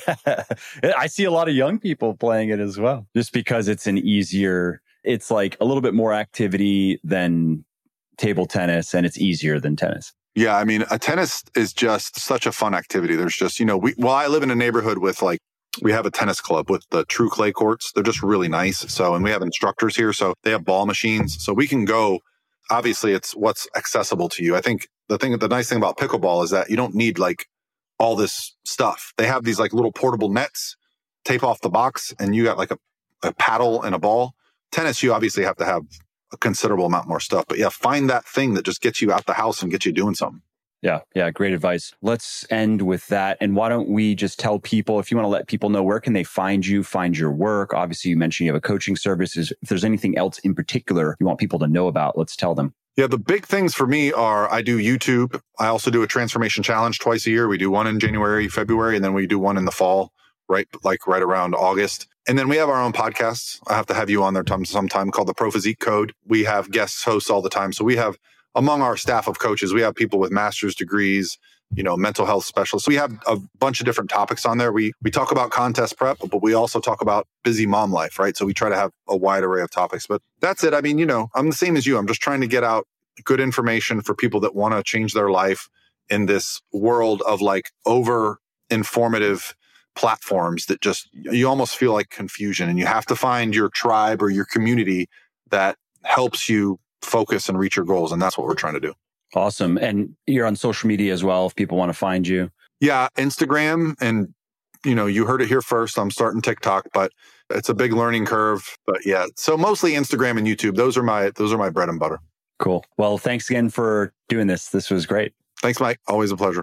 I see a lot of young people playing it as well, just because it's an easier, it's like a little bit more activity than table tennis and it's easier than tennis. Yeah. I mean, a tennis is just such a fun activity. There's just, you know, we, well, I live in a neighborhood with like, we have a tennis club with the true clay courts. They're just really nice. So, and we have instructors here. So they have ball machines. So we can go, obviously it's what's accessible to you. I think the thing, the nice thing about pickleball is that you don't need like all this stuff. They have these like little portable nets, tape off the box, and you got like a, a paddle and a ball. Tennis, you obviously have to have a considerable amount more stuff. But yeah, find that thing that just gets you out the house and gets you doing something. Yeah, yeah, great advice. Let's end with that. And why don't we just tell people, if you want to let people know, where can they find you, find your work? Obviously, you mentioned you have a coaching service. If there's anything else in particular you want people to know about, let's tell them. Yeah, the big things for me are I do YouTube. I also do a transformation challenge twice a year. We do one in January, February, and then we do one in the fall, right? Like right around August. And then we have our own podcasts. I have to have you on there sometime called the Pro Physique Code. We have guest hosts all the time. So we have, among our staff of coaches, we have people with master's degrees, you know, mental health specialists. We have a bunch of different topics on there. We we talk about contest prep, but we also talk about busy mom life, right? So we try to have a wide array of topics. But that's it. I mean, you know, I'm the same as you. I'm just trying to get out good information for people that want to change their life in this world of like over informative platforms that just, you almost feel like confusion, and you have to find your tribe or your community that helps you focus and reach your goals. And that's what we're trying to do. Awesome. And you're on social media as well, if people want to find you. Yeah, Instagram. And, you know, you heard it here first. I'm starting TikTok, but it's a big learning curve. But yeah, so mostly Instagram and YouTube. Those are my, those are my bread and butter. Cool. Well, thanks again for doing this. This was great. Thanks, Mike. Always a pleasure.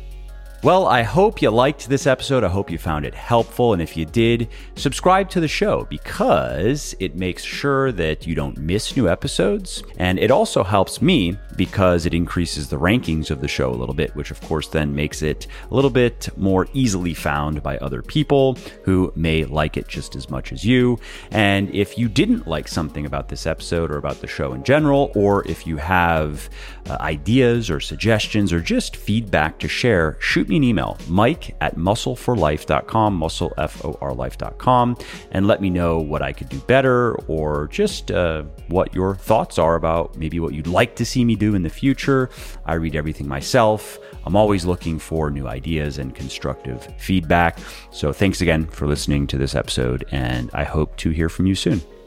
Well, I hope you liked this episode. I hope you found it helpful. And if you did, subscribe to the show because it makes sure that you don't miss new episodes. And it also helps me because it increases the rankings of the show a little bit, which of course then makes it a little bit more easily found by other people who may like it just as much as you. And if you didn't like something about this episode or about the show in general, or if you have uh, ideas or suggestions or just feedback to share, shoot me an email, mike at muscle for life dot com, muscle, F O R life dot com, and let me know what I could do better, or just uh, what your thoughts are about maybe what you'd like to see me do in the future. I read everything myself. I'm always looking for new ideas and constructive feedback. So thanks again for listening to this episode, and I hope to hear from you soon.